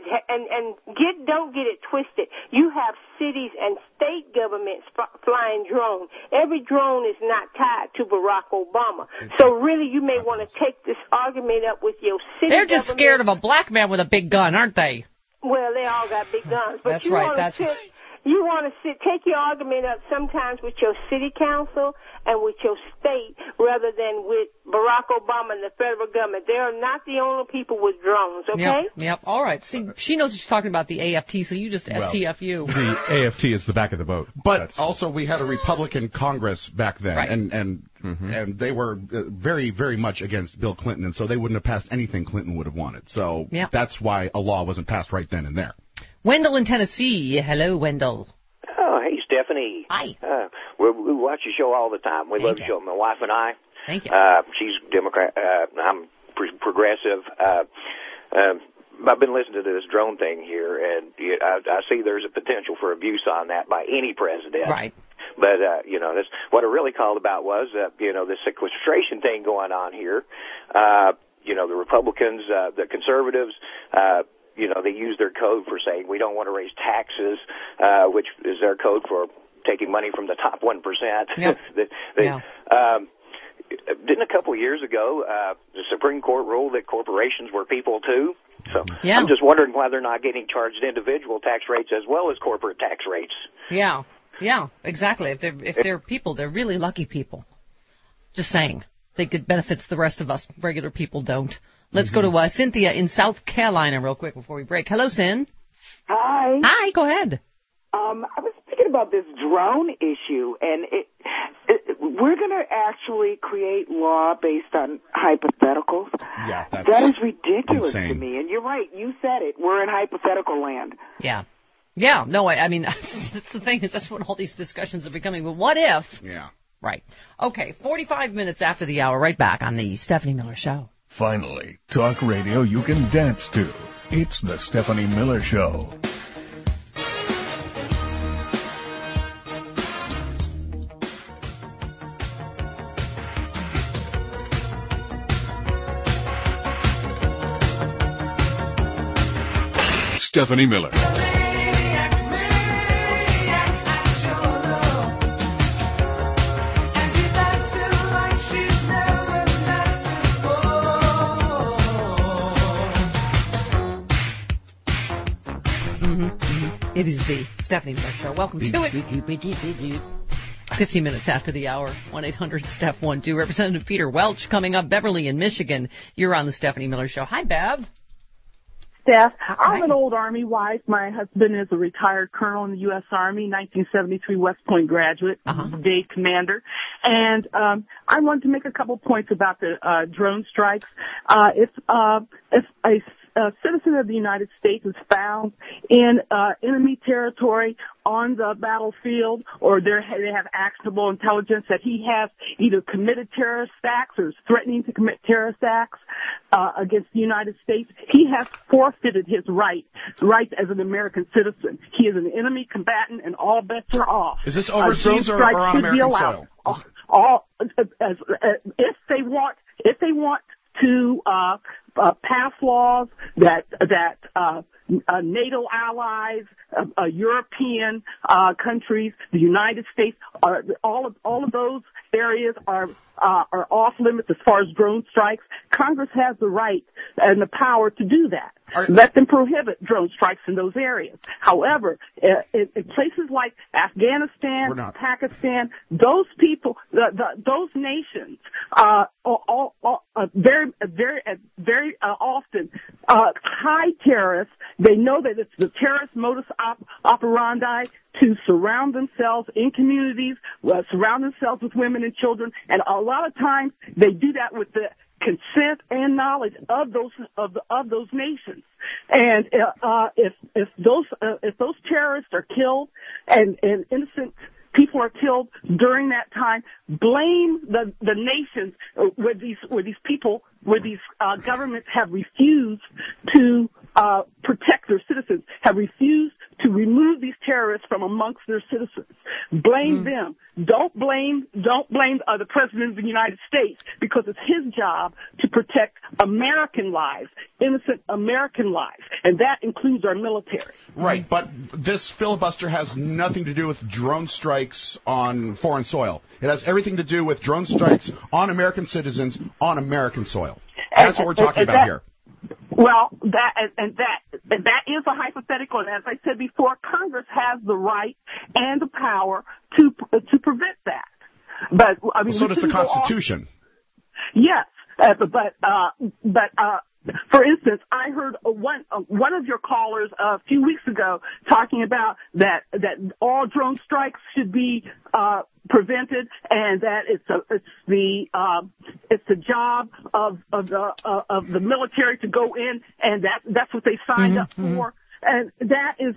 don't get it twisted. You have cities and state governments flying drones. Every drone is not tied to Barack Obama. So really, you may want to take this argument up with your city They're just government. scared of a black man with a big gun, aren't they? Well, they all got big guns. But That's right. You want to take your argument up sometimes with your city council and with your state rather than with Barack Obama and the federal government. They are not the only people with drones, okay? Yep. All right. See, she knows she's talking about the AFT, so you just STFU. The AFT is the back of the boat. But also we had a Republican Congress back then, and they were very, very much against Bill Clinton, and so they wouldn't have passed anything Clinton would have wanted. So that's why a law wasn't passed right then and there. Wendell in Tennessee. Hello, Wendell. Oh, hey, Stephanie. Hi. We watch your show all the time. We love your show, my wife and I. Thank you. She's Democrat. I'm progressive. I've been listening to this drone thing here, and I see there's a potential for abuse on that by any president. Right. But, that's what I really called about was, the sequestration thing going on here. The Republicans, the conservatives, they use their code for saying we don't want to raise taxes, which is their code for taking money from the top 1%. Yep. Didn't a couple of years ago, the Supreme Court ruled that corporations were people too? So I'm just wondering why they're not getting charged individual tax rates as well as corporate tax rates. Yeah, exactly. If they're people, they're really lucky people. Just saying. They get benefits the rest of us regular people don't. Let's go to Cynthia in South Carolina real quick before we break. Hello, Cyn. Hi. Hi, go ahead. I was thinking about this drone issue, and we're going to actually create law based on hypotheticals. Yeah, that is ridiculous insane to me. And you're right, you said it. We're in hypothetical land. Yeah. No, I mean, that's the thing is that's what all these discussions are becoming. But what if? Yeah. Right. Okay, 45 minutes after the hour, right back on the Stephanie Miller Show. Finally, talk radio you can dance to. It's the Stephanie Miller Show. Stephanie Miller. It is the Stephanie Miller Show. Welcome to it. 50 minutes after the hour, 1-800-STEPH-12. Representative Peter Welch coming up. Beverly in Michigan. You're on the Stephanie Miller Show. Hi, Bev. Steph, I'm an old Army wife. My husband is a retired colonel in the U.S. Army, 1973 West Point graduate, brigade commander. And I wanted to make a couple points about the drone strikes. If a citizen of the United States is found in enemy territory on the battlefield, or they have actionable intelligence that he has either committed terrorist acts or is threatening to commit terrorist acts against the United States, he has forfeited his rights as an American citizen. He is an enemy combatant, and all bets are off. Is this overseas or on American soil? If they want to pass laws that NATO allies, European countries, the United States, all of those areas are off limits as far as drone strikes. Congress has the right and the power to do that. Let them prohibit drone strikes in those areas. However, in places like Afghanistan, Pakistan, those people, those nations, very often hide terrorists. They know that it's the terrorist modus operandi to surround themselves in communities, surround themselves with women and children, and a lot of times they do that with the consent and knowledge of those nations. And if those terrorists are killed and innocent people are killed during that time, blame the nations where these governments have refused to protect their citizens, have refused to remove these terrorists from amongst their citizens. Blame them. Don't blame the President of the United States, because it's his job to protect American lives, innocent American lives, and that includes our military. Right, but this filibuster has nothing to do with drone strikes on foreign soil. It has everything to do with drone strikes on American citizens on American soil. That's what we're talking about here. Well, that is a hypothetical, and as I said before, Congress has the right and the power to prevent that. But I mean, so does the Constitution. Yes, but for instance, I heard one of your callers a few weeks ago talking about that all drone strikes should be prevented, and that it's the job of the military to go in, and that's what they signed up for. And that is,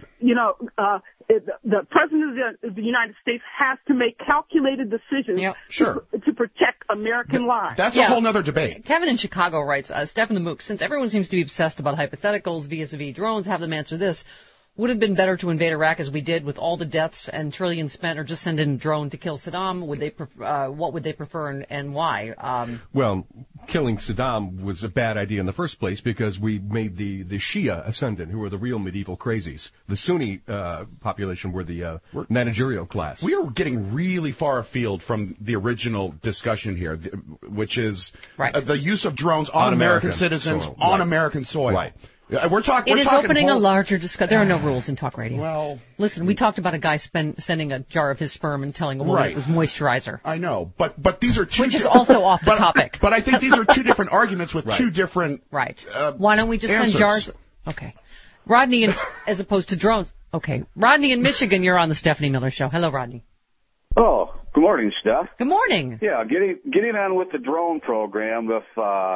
the President of the United States has to make calculated decisions to protect American lives. That's a whole other debate. Kevin in Chicago writes, Stefan the Mook, since everyone seems to be obsessed about hypotheticals vis-a-vis drones, have them answer this. Would it have been better to invade Iraq as we did with all the deaths and trillions spent, or just send in a drone to kill Saddam? Would they what would they prefer and why? Well, killing Saddam was a bad idea in the first place because we made the Shia ascendant, who were the real medieval crazies. The Sunni population were the managerial class. We are getting really far afield from the original discussion here, which is the use of drones on American citizens on American soil. Right. We're talking. It is opening a larger discussion. There are no rules in talk radio. Well, listen, we talked about a guy sending a jar of his sperm and telling a woman it was moisturizer. I know, but these are two. Which is also off the topic. But I think these are two different arguments with two different. Why don't we just send jars? Okay. Rodney, as opposed to drones. Okay. Rodney in Michigan, you're on the Stephanie Miller Show. Hello, Rodney. Oh, good morning, Steph. Good morning. Yeah, getting on with the drone program with.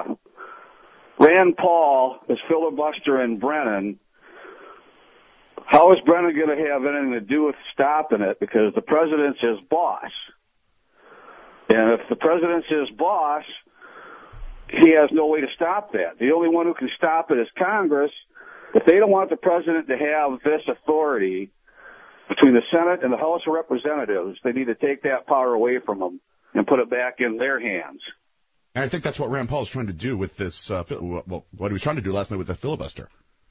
Rand Paul is filibustering Brennan. How is Brennan going to have anything to do with stopping it? Because the president's his boss. And if the president's his boss, he has no way to stop that. The only one who can stop it is Congress. If they don't want the president to have this authority between the Senate and the House of Representatives, they need to take that power away from them and put it back in their hands. And I think that's what Rand Paul is trying to do with this, what he was trying to do last night with the filibuster.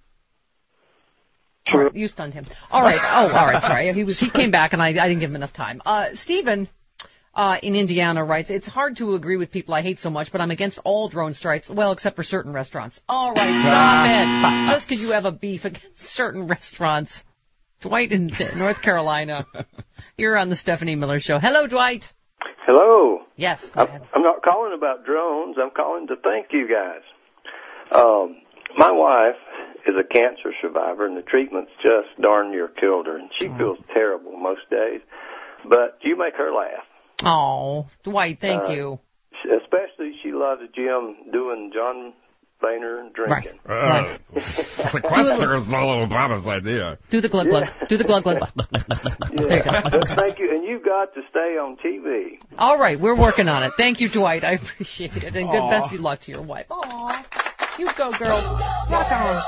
Sure. You stunned him. All right. Oh, all right. Sorry. He came back, and I didn't give him enough time. Stephen in Indiana writes, it's hard to agree with people I hate so much, but I'm against all drone strikes, well, except for certain restaurants. All right, stop it. Just because you have a beef against certain restaurants. Dwight in North Carolina, you're on the Stephanie Miller Show. Hello, Dwight. Hello. Yes, go ahead. I'm not calling about drones. I'm calling to thank you guys. My wife is a cancer survivor, and the treatment's just darn near killed her, and she feels terrible most days. But you make her laugh. Oh, Dwight, thank you. Especially she loves Jim doing John Boehner drinking. Right. Sequester is all Obama's idea. Do the glug glug. Do the glug glug. There you go. Thank you, and you've got to stay on TV. All right, we're working on it. Thank you, Dwight. I appreciate it, and good best of luck to your wife. Aw, you go, girl. Rock on.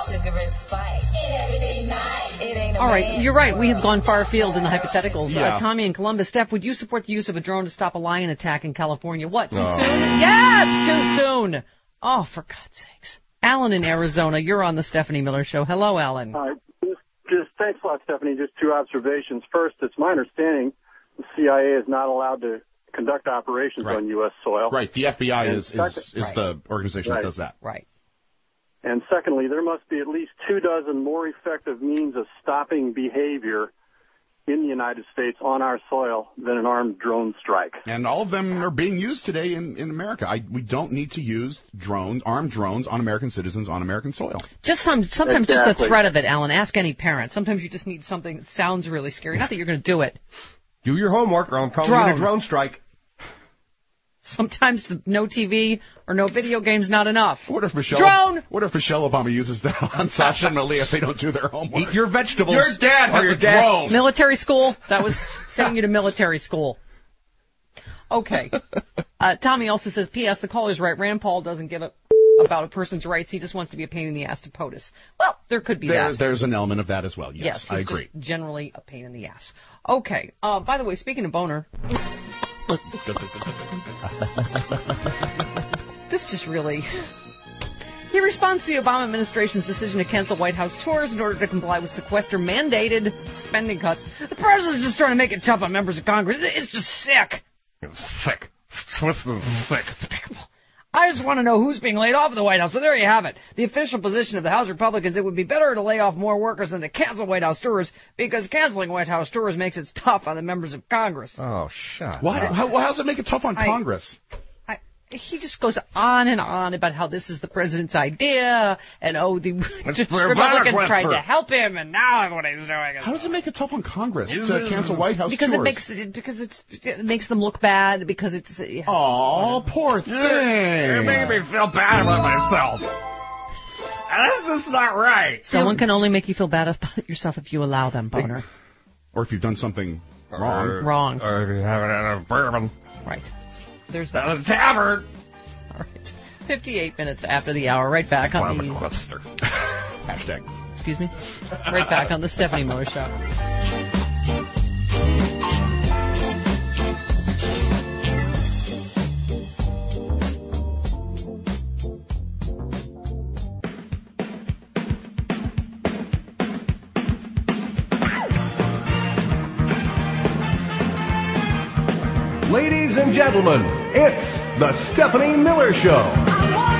All right, you're right. We have gone far afield in the hypotheticals. Yeah. Tommy in Columbus. Steph, would you support the use of a drone to stop a lion attack in California? What, too soon? Yeah, it's too soon. Oh, for God's sakes. Alan in Arizona, you're on the Stephanie Miller Show. Hello, Alan. Just thanks a lot, Stephanie. Just two observations. First, it's my understanding the CIA is not allowed to conduct operations on U.S. soil. Right. The FBI is the organization that does that. Right. And secondly, there must be at least 24 more effective means of stopping behavior in the United States on our soil than an armed drone strike. And all of them are being used today in America. We don't need to use armed drones on American citizens on American soil. Just sometimes just the threat of it, Alan. Ask any parent. Sometimes you just need something that sounds really scary. Not that you're going to do it. Do your homework, or I'm calling it a drone strike. Sometimes no TV or no video game's not enough. What if Michelle Obama uses that on Sasha and Malia if they don't do their homework? Eat your vegetables. Your dad has a drone. Military school? That was sending you to military school. Okay. Tommy also says, P.S. The caller's right. Rand Paul doesn't give a about a person's rights. He just wants to be a pain in the ass to POTUS. Well, there could be that. There's an element of that as well. Yes, I agree. Just generally a pain in the ass. Okay. By the way, speaking of boner... This just really... He responds to the Obama administration's decision to cancel White House tours in order to comply with sequester-mandated spending cuts. The president's just trying to make it tough on members of Congress. It's just sick. It's sick. It's sick. Despicable. I just want to know who's being laid off in the White House. So there you have it. The official position of the House Republicans, it would be better to lay off more workers than to cancel White House tours, because canceling White House tours makes it tough on the members of Congress. Oh, shut up. How does it make it tough on Congress? He just goes on and on about how this is the president's idea, and the Republicans tried to help him, and now look what he's doing. How does it make it tough on Congress to cancel White House tours? It makes them look bad, because it's... Oh, poor thing. You're making me feel bad about myself. This is not right. Someone can only make you feel bad about yourself if you allow them, Boner. Or if you've done something wrong. Or if you haven't had enough bourbon. Right. There's that was a tavern. All right. 58 minutes after the hour. Right back on the... Hashtag. Excuse me? Right back on the Stephanie Miller Show. Ladies and gentlemen, it's the Stephanie Miller Show.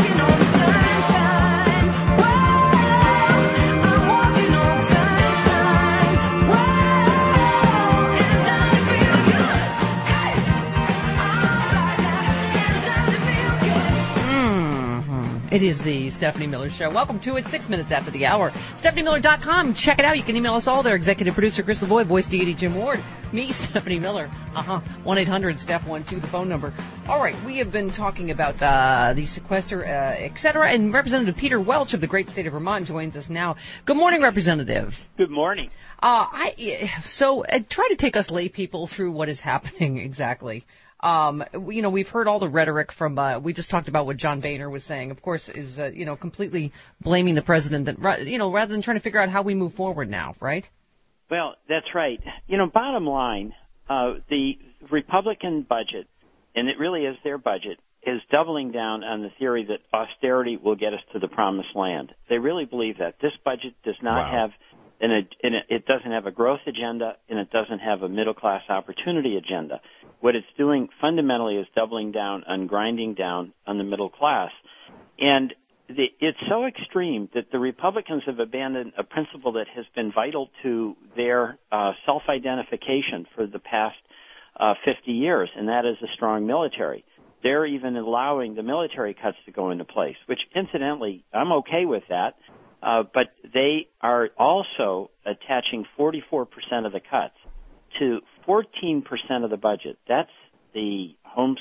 It is the Stephanie Miller Show. Welcome to it, 6 minutes after the hour. StephanieMiller.com. Check it out. You can email us all there. Executive producer Chris Lavoie, voice deity Jim Ward, me, Stephanie Miller. 1-800-STEPH-12, the phone number. All right, we have been talking about the sequester, etc., and Representative Peter Welch of the great state of Vermont joins us now. Good morning, Representative. Good morning. Try to take us lay people through what is happening exactly. We've heard all the rhetoric from, we just talked about what John Boehner was saying, of course, is, completely blaming the president, that, rather than trying to figure out how we move forward now, right? Well, that's right. Bottom line, the Republican budget, and it really is their budget, is doubling down on the theory that austerity will get us to the promised land. They really believe that. This budget does not have it doesn't have a growth agenda, and it doesn't have a middle-class opportunity agenda. What it's doing fundamentally is doubling down on grinding down on the middle class. And it's so extreme that the Republicans have abandoned a principle that has been vital to their self-identification for the past 50 years, and that is a strong military. They're even allowing the military cuts to go into place, which, incidentally, I'm okay with that. But they are also attaching 44% of the cuts to 14% of the budget. That's the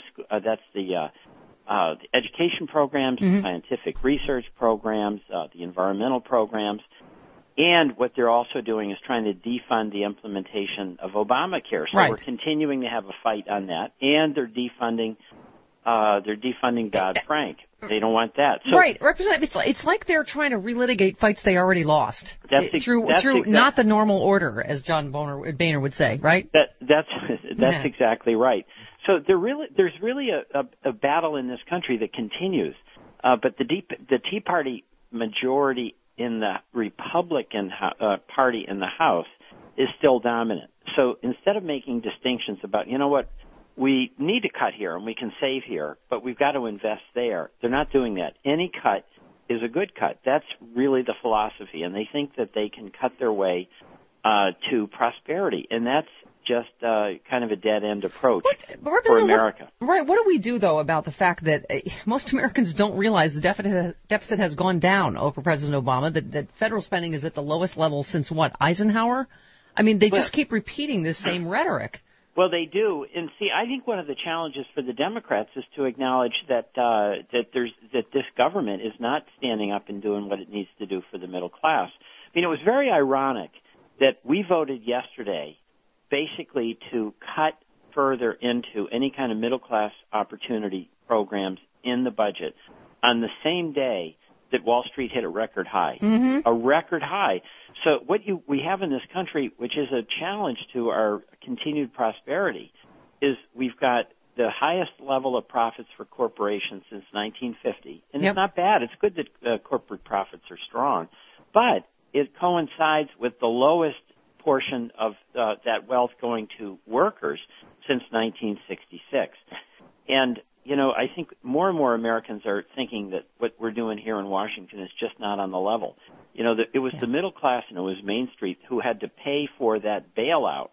the education programs, the scientific research programs, the environmental programs, and what they're also doing is trying to defund the implementation of Obamacare. So we're continuing to have a fight on that, and they're defunding Dodd-Frank. They don't want that. So, right, Representative. It's like they're trying to relitigate fights they already lost through not the normal order, as John Boehner would say. Right. That's exactly right. So there's really a battle in this country that continues, but the Tea Party majority in the Republican Party in the House is still dominant. So instead of making distinctions about, we need to cut here and we can save here, but we've got to invest there. They're not doing that. Any cut is a good cut. That's really the philosophy, and they think that they can cut their way to prosperity, and that's just kind of a dead-end approach for America. What do we do, though, about the fact that most Americans don't realize the deficit has gone down over President Obama, that federal spending is at the lowest level since, Eisenhower? I mean, they just keep repeating this same rhetoric. Well, they do, and see, I think one of the challenges for the Democrats is to acknowledge that this government is not standing up and doing what it needs to do for the middle class. I mean, it was very ironic that we voted yesterday, basically to cut further into any kind of middle class opportunity programs in the budget on the same day that Wall Street hit a record high, a record high. So what we have in this country, which is a challenge to our continued prosperity, is we've got the highest level of profits for corporations since 1950. And it's not bad. It's good that corporate profits are strong. But it coincides with the lowest portion of that wealth going to workers since 1966. And I think more and more Americans are thinking that what we're doing here in Washington is just not on the level. It was the middle class and it was Main Street who had to pay for that bailout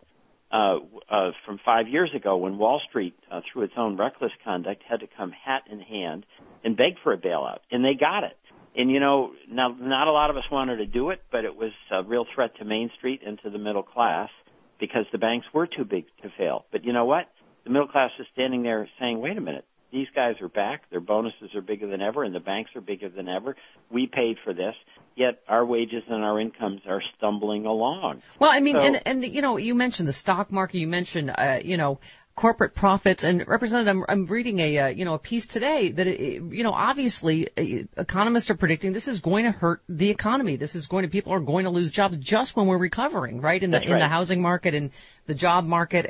from 5 years ago when Wall Street, through its own reckless conduct, had to come hat in hand and beg for a bailout. And they got it. And, now not a lot of us wanted to do it, but it was a real threat to Main Street and to the middle class because the banks were too big to fail. But you know what? The middle class is standing there saying, wait a minute. These guys are back. Their bonuses are bigger than ever, and the banks are bigger than ever. We paid for this, yet our wages and our incomes are stumbling along. Well, I mean, and you mentioned the stock market. You mentioned, corporate profits. And Representative, I'm reading a piece today that obviously economists are predicting this is going to hurt the economy. People are going to lose jobs just when we're recovering, right? In the housing market and the job market,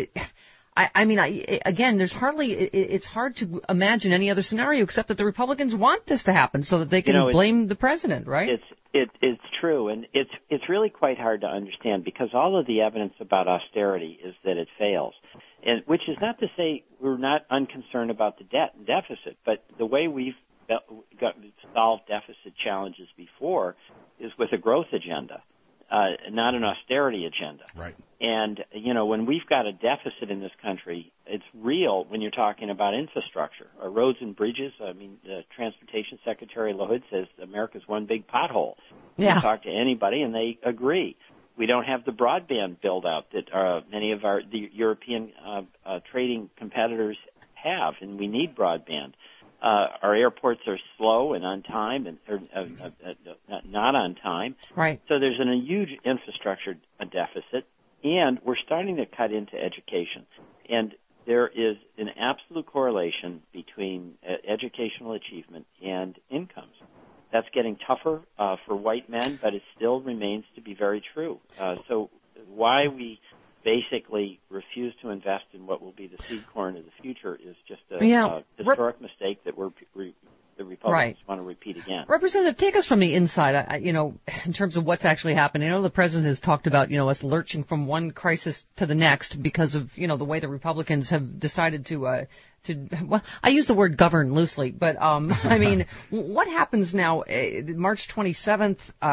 again, it's hard to imagine any other scenario except that the Republicans want this to happen so that they can blame the president, right? It's true, and it's really quite hard to understand because all of the evidence about austerity is that it fails, and which is not to say we're not unconcerned about the debt and deficit, but the way we've solved deficit challenges before is with a growth agenda. Not an austerity agenda. Right. And, when we've got a deficit in this country, it's real when you're talking about infrastructure. Our roads and bridges, the Transportation Secretary LaHood says America's one big pothole. Yeah. You talk to anybody and they agree. We don't have the broadband build-out that many of the European trading competitors have, and we need broadband. Our airports are slow and on time, not on time. Right. So there's a huge infrastructure deficit, and we're starting to cut into education. And there is an absolute correlation between educational achievement and incomes. That's getting tougher for white men, but it still remains to be very true. So why we basically refuse to invest in what will be the seed corn of the future is just a historic mistake that the Republicans want to repeat again. Representative, take us from the inside, in terms of what's actually happening. I know the president has talked about, us lurching from one crisis to the next because of, the way the Republicans have decided to well, I use the word govern loosely, but, what happens now, March 27th?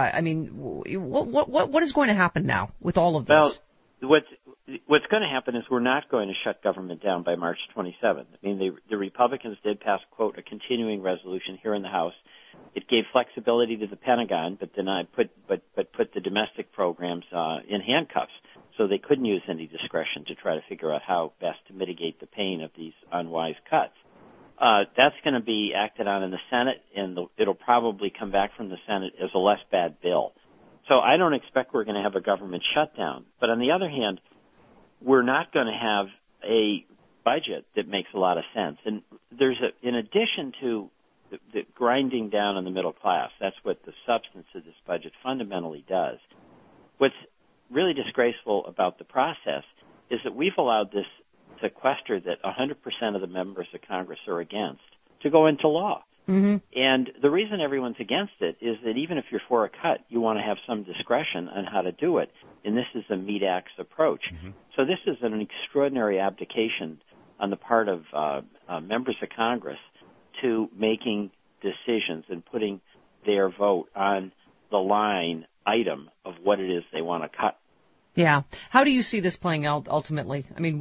What is going to happen now with all of this? Well, what's going to happen is we're not going to shut government down by March 27th. The Republicans did pass, quote, a continuing resolution here in the House. It gave flexibility to the Pentagon, but put the domestic programs in handcuffs, so they couldn't use any discretion to try to figure out how best to mitigate the pain of these unwise cuts. That's going to be acted on in the Senate, and it'll probably come back from the Senate as a less bad bill. So I don't expect we're going to have a government shutdown. But on the other hand, we're not going to have a budget that makes a lot of sense. And in addition to the grinding down on the middle class, that's what the substance of this budget fundamentally does. What's really disgraceful about the process is that we've allowed this sequester that 100% of the members of Congress are against to go into law. Mm-hmm. And the reason everyone's against it is that even if you're for a cut, you want to have some discretion on how to do it. And this is a meat axe approach. Mm-hmm. So this is an extraordinary abdication on the part of members of Congress to making decisions and putting their vote on the line item of what it is they want to cut. Yeah. How do you see this playing out ultimately?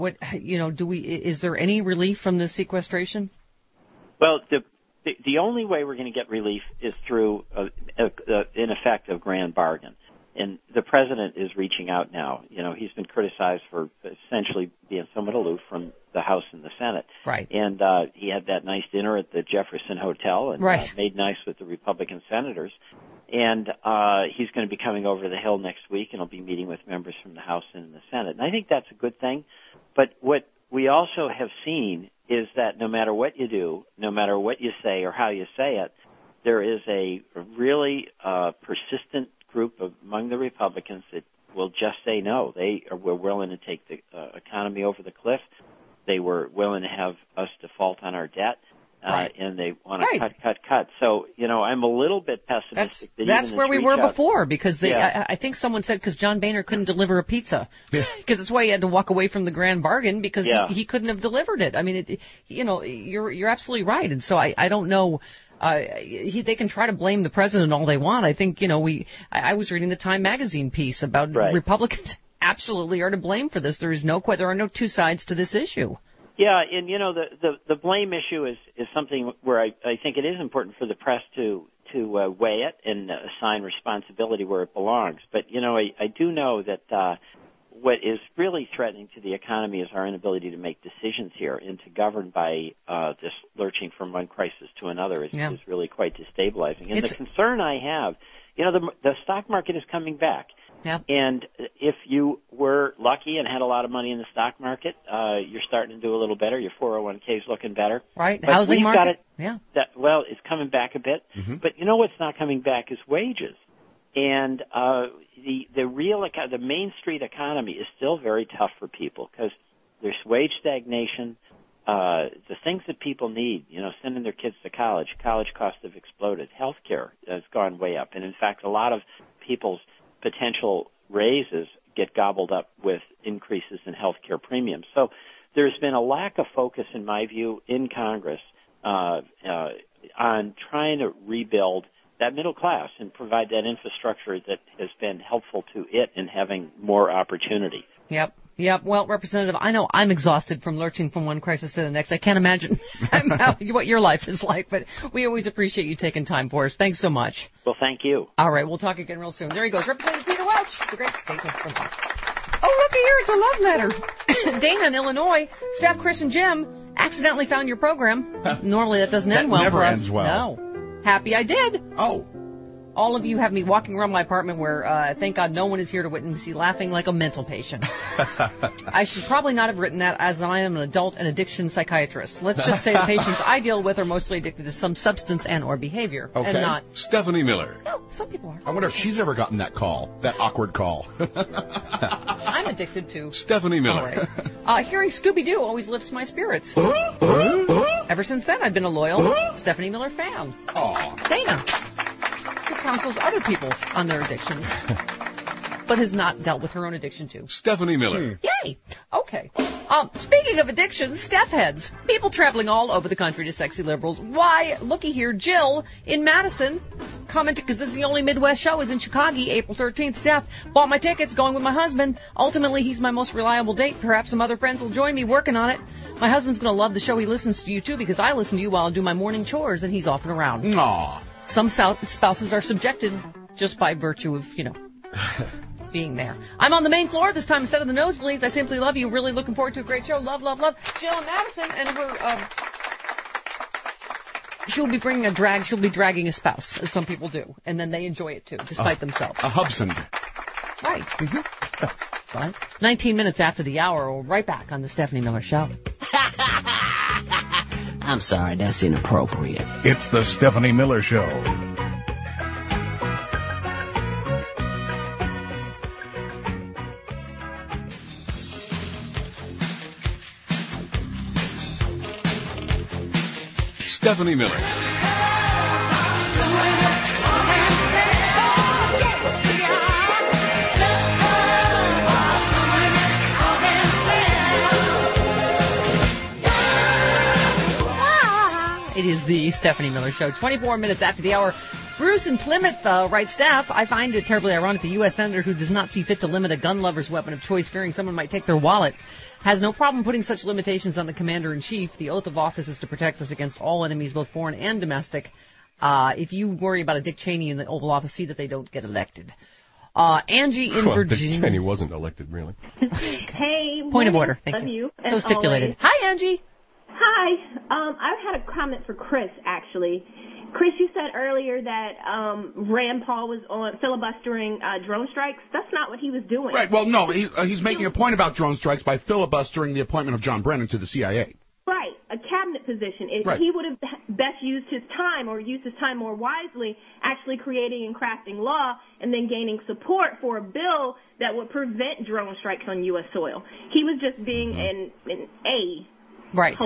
Is there any relief from this sequestration? Well, the only way we're going to get relief is through, in effect, a grand bargain. And the president is reaching out now. He's been criticized for essentially being somewhat aloof from the House and the Senate. Right. And he had that nice dinner at the Jefferson Hotel and made nice with the Republican senators. And he's going to be coming over the Hill next week, and he'll be meeting with members from the House and the Senate. And I think that's a good thing. But what we also have seen is that no matter what you do, no matter what you say or how you say it, there is a really persistent group among the Republicans that will just say no. They were willing to take the economy over the cliff. They were willing to have us default on our debt. And they want to cut. So, I'm a little bit pessimistic. That's where we were before, because I think someone said because John Boehner couldn't deliver a pizza. Because that's why he had to walk away from the grand bargain, because he couldn't have delivered it. I mean, you're absolutely right. And so I don't know. They can try to blame the president all they want. I think, I was reading the Time magazine piece about Republicans absolutely are to blame for this. There are no two sides to this issue. Yeah, and the blame issue is something where I think it is important for the press to weigh it and assign responsibility where it belongs. But I do know that what is really threatening to the economy is our inability to make decisions here and to govern by this lurching from one crisis to another is really quite destabilizing. And the concern I have, the stock market is coming back. Yep. And if you were lucky and had a lot of money in the stock market, you're starting to do a little better. Your 401k is looking better. Right. But housing market. It's coming back a bit. Mm-hmm. But you know what's not coming back is wages. And the Main Street economy is still very tough for people because there's wage stagnation. The things that people need, sending their kids to college costs have exploded. Healthcare has gone way up. And in fact, a lot of people's potential raises get gobbled up with increases in healthcare premiums. So there's been a lack of focus, in my view, in Congress on trying to rebuild that middle class and provide that infrastructure that has been helpful to it in having more opportunity. Yep. Well, Representative, I know I'm exhausted from lurching from one crisis to the next. I can't imagine what your life is like, but we always appreciate you taking time for us. Thanks so much. Well, thank you. All right, we'll talk again real soon. There he goes, Representative Peter Welch, the great statesman from Vermont. Oh, looky here, it's a love letter. Dana in Illinois, Steph, Chris, and Jim accidentally found your program. Normally that doesn't end well for us. That never ends well. No. Happy I did. Oh. All of you have me walking around my apartment where, thank God, no one is here to witness me laughing like a mental patient. I should probably not have written that, as I am an adult and addiction psychiatrist. Let's just say the patients I deal with are mostly addicted to some substance and or behavior. Okay. And not... Stephanie Miller. No, some people are. I wonder if she's ever gotten that call, that awkward call. I'm addicted to... Stephanie Miller. Right. Hearing Scooby-Doo always lifts my spirits. Ever since then, I've been a loyal Stephanie Miller fan. Aww. Dana. Who counsels other people on their addictions, but has not dealt with her own addiction too. Stephanie Miller. Yay! Okay. Speaking of addictions, Steph heads. People traveling all over the country to sexy liberals. Why, looky here, Jill in Madison commented, because this is the only Midwest show, is in Chicago, April 13th. Steph, bought my tickets, going with my husband. Ultimately, he's my most reliable date. Perhaps some other friends will join me working on it. My husband's going to love the show. He listens to you, too, because I listen to you while I do my morning chores, and he's off and around. Aww. Some spouses are subjected just by virtue of, being there. I'm on the main floor this time instead of the nosebleeds. I simply love you. Really looking forward to a great show. Love, love, love. Jill and Madison, and she'll be bringing she'll be dragging a spouse, as some people do, and then they enjoy it too, despite themselves. A Hubson. Right. Mm-hmm. Fine. 19 minutes after the hour, we're right back on the Stephanie Miller Show. I'm sorry, that's inappropriate. It's the Stephanie Miller Show. Stephanie Miller. It is the Stephanie Miller Show. 24 minutes after the hour. Bruce in Plymouth writes, Steph, I find it terribly ironic the U.S. Senator who does not see fit to limit a gun lover's weapon of choice, fearing someone might take their wallet, has no problem putting such limitations on the Commander-in-Chief. The oath of office is to protect us against all enemies, both foreign and domestic. If you worry about a Dick Cheney in the Oval Office, see that they don't get elected. Angie in Virginia. Dick Cheney wasn't elected, really. Hey, point of order. Thank love you. You so stipulated. Always. Hi, Angie. Hi. I had a comment for Chris, actually. Chris, you said earlier that Rand Paul was on filibustering drone strikes. That's not what he was doing. Right. Well, no, he's making a point about drone strikes by filibustering the appointment of John Brennan to the CIA. Right. A cabinet position. If right. He would have best used his time or used his time more wisely, actually creating and crafting law and then gaining support for a bill that would prevent drone strikes on U.S. soil. He was just being an A. Right.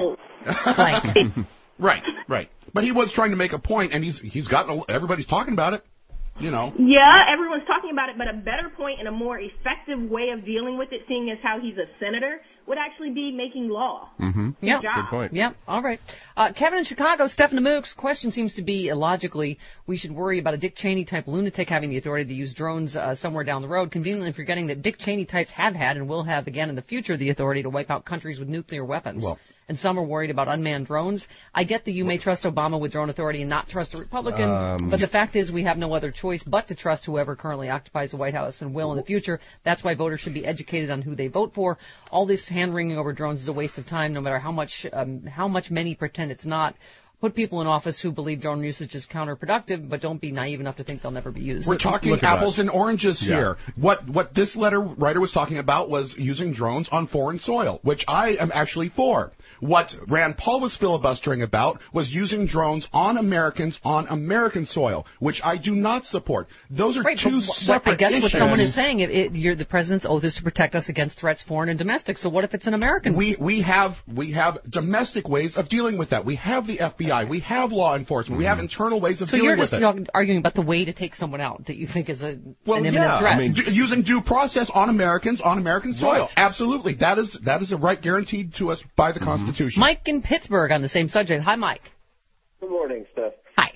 Right. But he was trying to make a point, and he's gotten everybody's talking about it. Yeah, everyone's talking about it, but a better point and a more effective way of dealing with it, seeing as how he's a senator, would actually be making law. Mm-hmm. Yeah. Good point. Yeah, all right. Kevin in Chicago, Stephen Mook's question seems to be, illogically, we should worry about a Dick Cheney-type lunatic having the authority to use drones somewhere down the road, conveniently forgetting that Dick Cheney-types have had and will have again in the future the authority to wipe out countries with nuclear weapons. Well, and some are worried about unmanned drones. I get that you may trust Obama with drone authority and not trust a Republican, but the fact is we have no other choice but to trust whoever currently occupies the White House and will in the future. That's why voters should be educated on who they vote for. All this hand-wringing over drones is a waste of time, no matter how much many pretend it's not. put people in office who believe drone usage is counterproductive, but don't be naive enough to think they'll never be used. We're talking apples and oranges here. What this letter writer was talking about was using drones on foreign soil, which I am actually for. What Rand Paul was filibustering about was using drones on Americans on American soil, which I do not support. Those are two separate issues. I guess what someone is saying, the president's oath is to protect us against threats, foreign and domestic. So what if it's an American? We have domestic ways of dealing with that. We have the FBI. We have law enforcement. We have internal ways of dealing with it. So you're just arguing about the way to take someone out that you think is an imminent threat. I mean, using due process on Americans on American soil. Right. Absolutely. That is a right guaranteed to us by the Constitution. Mike in Pittsburgh on the same subject. Hi, Mike. Good morning, Steph. Hi.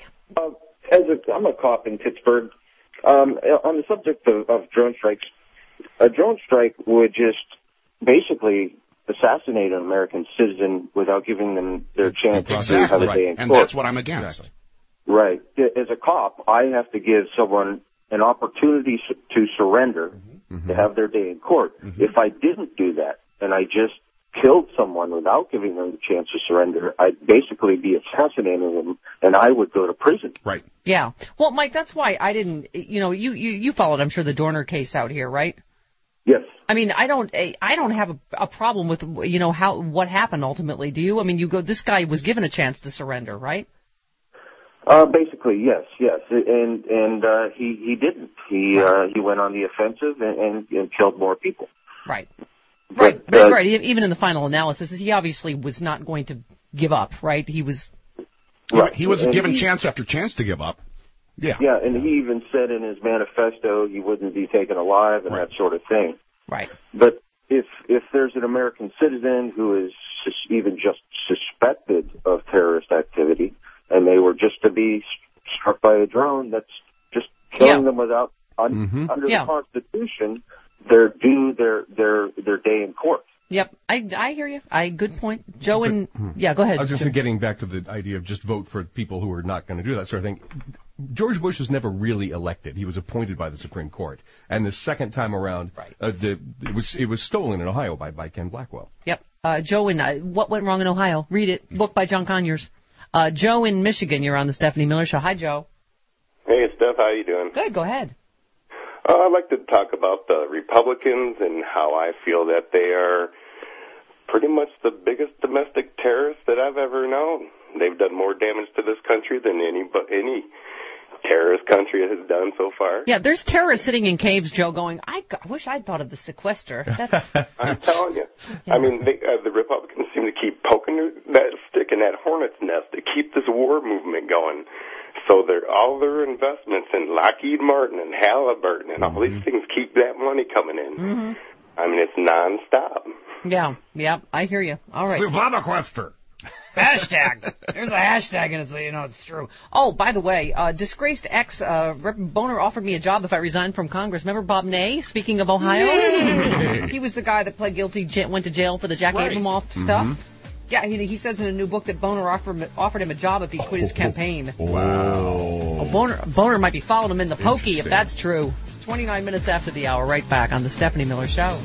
I'm a cop in Pittsburgh. On the subject of drone strikes, a drone strike would just basically assassinate an American citizen without giving them their chance to have a day in court. And that's what I'm against. Exactly. Right. As a cop, I have to give someone an opportunity to surrender, to have their day in court. If I didn't do that, and I just killed someone without giving them the chance to surrender, I'd basically be assassinating them, and I would go to prison. Right. Yeah. Well, Mike, that's why I didn't. You followed, I'm sure, the Dorner case out here, right? Yes. I mean, I don't have a problem with what happened ultimately. Do you? I mean, this guy was given a chance to surrender, right? Basically, yes, and he didn't. He went on the offensive and killed more people. Right. Right. Even in the final analysis, he obviously was not going to give up. Right. He was. Right. He was given chance after chance to give up. Yeah. Yeah, and he even said in his manifesto he wouldn't be taken alive and that sort of thing. Right. But if there's an American citizen who is even just suspected of terrorist activity, and they were just to be struck by a drone, that's just killing them without under the Constitution. They're due their day in court. Yep, I hear you. Good point, Joe. And go ahead. I was just getting back to the idea of just vote for people who are not going to do that sort of thing. George Bush was never really elected. He was appointed by the Supreme Court, and the second time around, it was stolen in Ohio by Ken Blackwell. Yep, Joe. And what went wrong in Ohio? Read it. Book by John Conyers. Joe in Michigan. You're on the Stephanie Miller Show. Hi, Joe. Hey, Steph. How you doing? Good. Go ahead. I'd like to talk about the Republicans and how I feel that they are pretty much the biggest domestic terrorists that I've ever known. They've done more damage to this country than any terrorist country has done so far. Yeah, there's terrorists sitting in caves, Joe, going, I wish I'd thought of the sequester. I'm telling you. Yeah. I mean, the Republicans seem to keep poking that stick in that hornet's nest to keep this war movement going. So all their investments in Lockheed Martin and Halliburton and all these things keep that money coming in. I mean, it's nonstop. Yeah, I hear you. All right. Sequester. Hashtag. There's a hashtag in it, so it's true. Oh, by the way, disgraced ex Rep. Boner offered me a job if I resigned from Congress. Remember Bob Ney? Speaking of Ohio, he was the guy that pled guilty, went to jail for the Jack Abramoff stuff. Yeah, he says in a new book that Boner offered him a job if he quit his campaign. Wow. Boner might be following him in the pokey if that's true. 29 minutes after the hour, right back on the Stephanie Miller Show.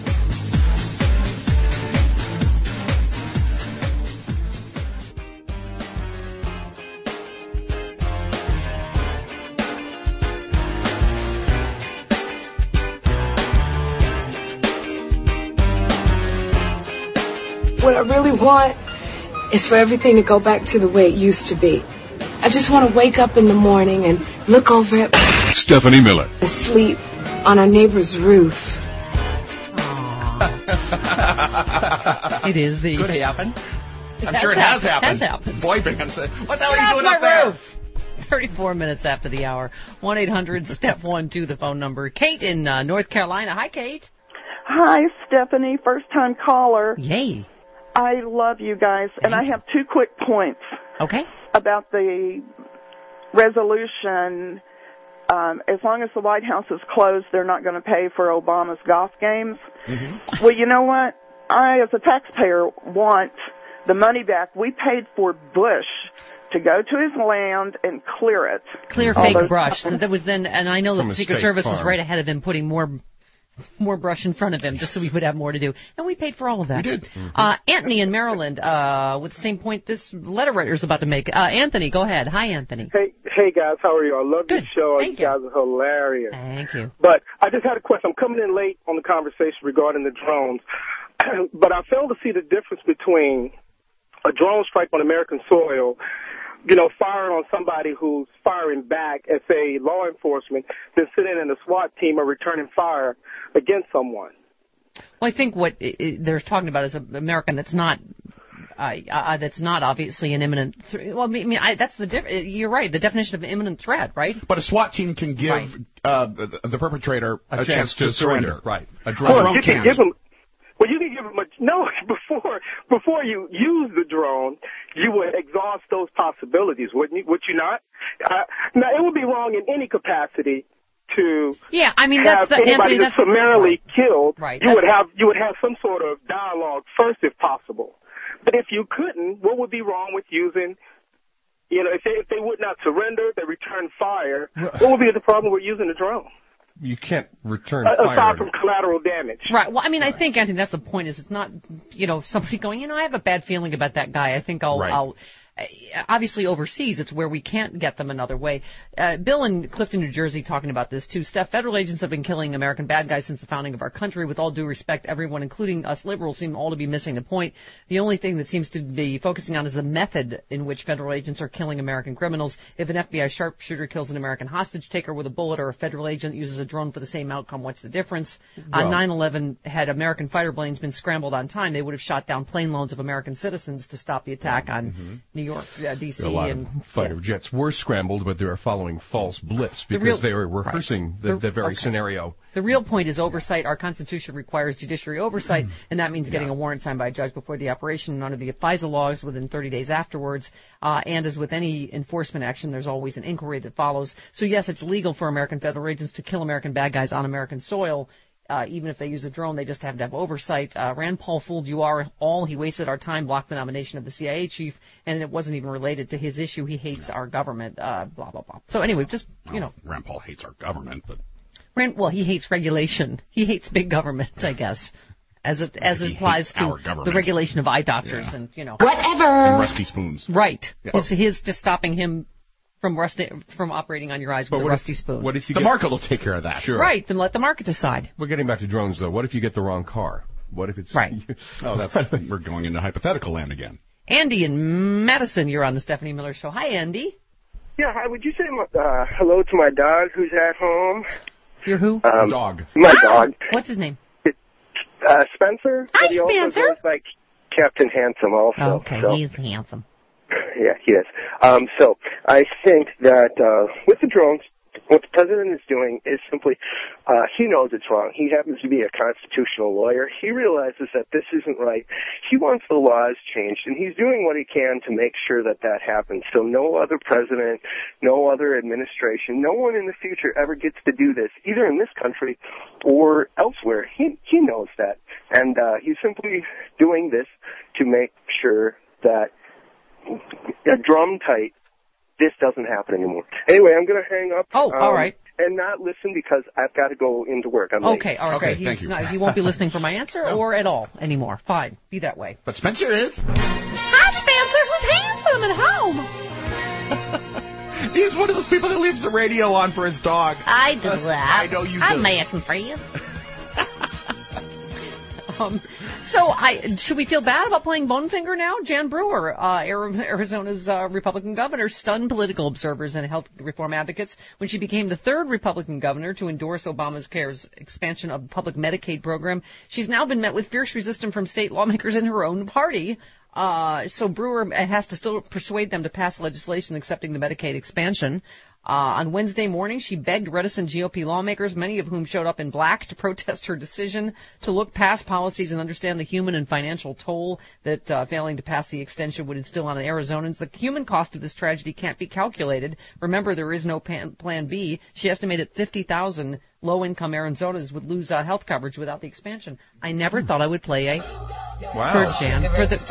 What I really want is for everything to go back to the way it used to be. I just want to wake up in the morning and look over at Stephanie Miller. Sleep on our neighbor's roof. It is the... Could happen. I'm sure it has happened. Has happened. Boy bands say, what the hell are you doing up there? 34 minutes after the hour. 1-800-STEP-1-2, the phone number. Kate in North Carolina. Hi, Kate. Hi, Stephanie. First-time caller. Yay. I love you guys, and I have 2 quick points. Okay. About the resolution. As long as the White House is closed, they're not going to pay for Obama's golf games. Well, you know what? I, as a taxpayer, want the money back. We paid for Bush to go to his land and clear it. Clear fake brush. That was then, and I know that the Secret Service was right ahead of them putting more more brush in front of him just so we would have more to do. And we paid for all of that. We did. Anthony in Maryland, with the same point this letter writer is about to make. Anthony, go ahead. Hi, Anthony. Hey guys, how are you? I love your show. Thank you guys are hilarious. Thank you. But I just had a question. I'm coming in late on the conversation regarding the drones, but I fail to see the difference between a drone strike on American soil, firing on somebody who's firing back as, say, law enforcement, than sitting in a SWAT team or returning fire against someone. Well, I think what they're talking about is an American that's not obviously an imminent threat. Well, that's you're right. The definition of an imminent threat, right? But a SWAT team can give the perpetrator a chance to surrender. Right. A drone can give him. Well, you can give them before you use the drone, you would exhaust those possibilities, would you not? Now, it would be wrong in any capacity to have anybody that's summarily killed. Right. You would have some sort of dialogue first, if possible. But if you couldn't, what would be wrong with using? If they would not surrender, they return fire. What would be the problem with using a drone? You can't return fire. Aside from collateral damage. Right. Well, I think, Anthony, that's the point, is it's not, somebody going, I have a bad feeling about that guy. I think I'll obviously overseas, it's where we can't get them another way. Bill in Clifton, New Jersey, talking about this too. Steph, federal agents have been killing American bad guys since the founding of our country. With all due respect, everyone, including us liberals, seem all to be missing the point. The only thing that seems to be focusing on is the method in which federal agents are killing American criminals. If an FBI sharpshooter kills an American hostage taker with a bullet, or a federal agent uses a drone for the same outcome, what's the difference? On 9/11, had American fighter planes been scrambled on time, they would have shot down plane loads of American citizens to stop the attack on New York, D.C. A lot of fighter jets were scrambled, but they were following false blips because they were rehearsing the very scenario. The real point is oversight. Our Constitution requires judiciary oversight, and that means getting a warrant signed by a judge before the operation and under the FISA laws within 30 days afterwards. And as with any enforcement action, there's always an inquiry that follows. So, yes, it's legal for American federal agents to kill American bad guys on American soil. Even if they use a drone, they just have to have oversight. Rand Paul fooled you all. He wasted our time, blocked the nomination of the CIA chief, and it wasn't even related to his issue. He hates our government, blah, blah, blah. So anyway, Rand Paul hates our government, but... he hates regulation. He hates big government, I guess, as it applies to the regulation of eye doctors and, Whatever. And rusty spoons. Right. Yeah. His just stopping him from operating on your eyes with a rusty spoon. What if the market will take care of that? Sure. Right, then let the market decide. We're getting back to drones, though. What if you get the wrong car? What if it's... Right. We're going into hypothetical land again. Andy in Madison, you're on the Stephanie Miller Show. Hi, Andy. Yeah, hi. Would you say hello to my dog who's at home? Your who? Dog. My dog. What's his name? Spencer. Hi, he also Spencer. goes by Captain Handsome also. Okay, so. he's handsome. Yeah, he is. So I think that with the drones, what the president is doing is simply, he knows it's wrong. He happens to be a constitutional lawyer. He realizes that this isn't right. He wants the laws changed, and he's doing what he can to make sure that that happens. So no other president, no other administration, no one in the future ever gets to do this, either in this country or elsewhere. He knows that. And he's simply doing this to make sure that drum tight, this doesn't happen anymore. Anyway, I'm going to hang up. Oh, all right. And not listen because I've got to go into work. I'm late. Okay, all right. Okay, thank you. He won't be listening for my answer or at all anymore. Fine, be that way. But Spencer is. Hi, Spencer. Who's handsome at home? He's one of those people that leaves the radio on for his dog. I do that. I know you do. I'm making friends. Should we feel bad about playing Bonefinger now? Jan Brewer, Arizona's Republican governor, stunned political observers and health reform advocates when she became the third Republican governor to endorse Obama's CARES expansion of the public Medicaid program. She's now been met with fierce resistance from state lawmakers in her own party. So Brewer has to still persuade them to pass legislation accepting the Medicaid expansion. On Wednesday morning, she begged reticent GOP lawmakers, many of whom showed up in black, to protest her decision to look past policies and understand the human and financial toll that failing to pass the extension would instill on Arizonans. The human cost of this tragedy can't be calculated. Remember, there is no plan B. She estimated 50,000 low-income Arizonans would lose health coverage without the expansion. I never thought I would play a for Jan.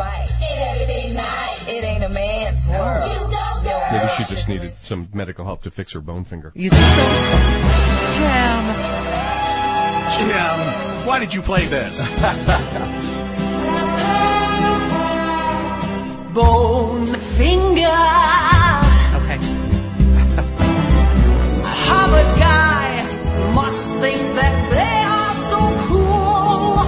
It ain't a man's world. Maybe she just needed some medical help to fix her bone finger. You think so? Jam. Jim, why did you play this? Bone finger. Okay. Harvard guy must think that they are so cool.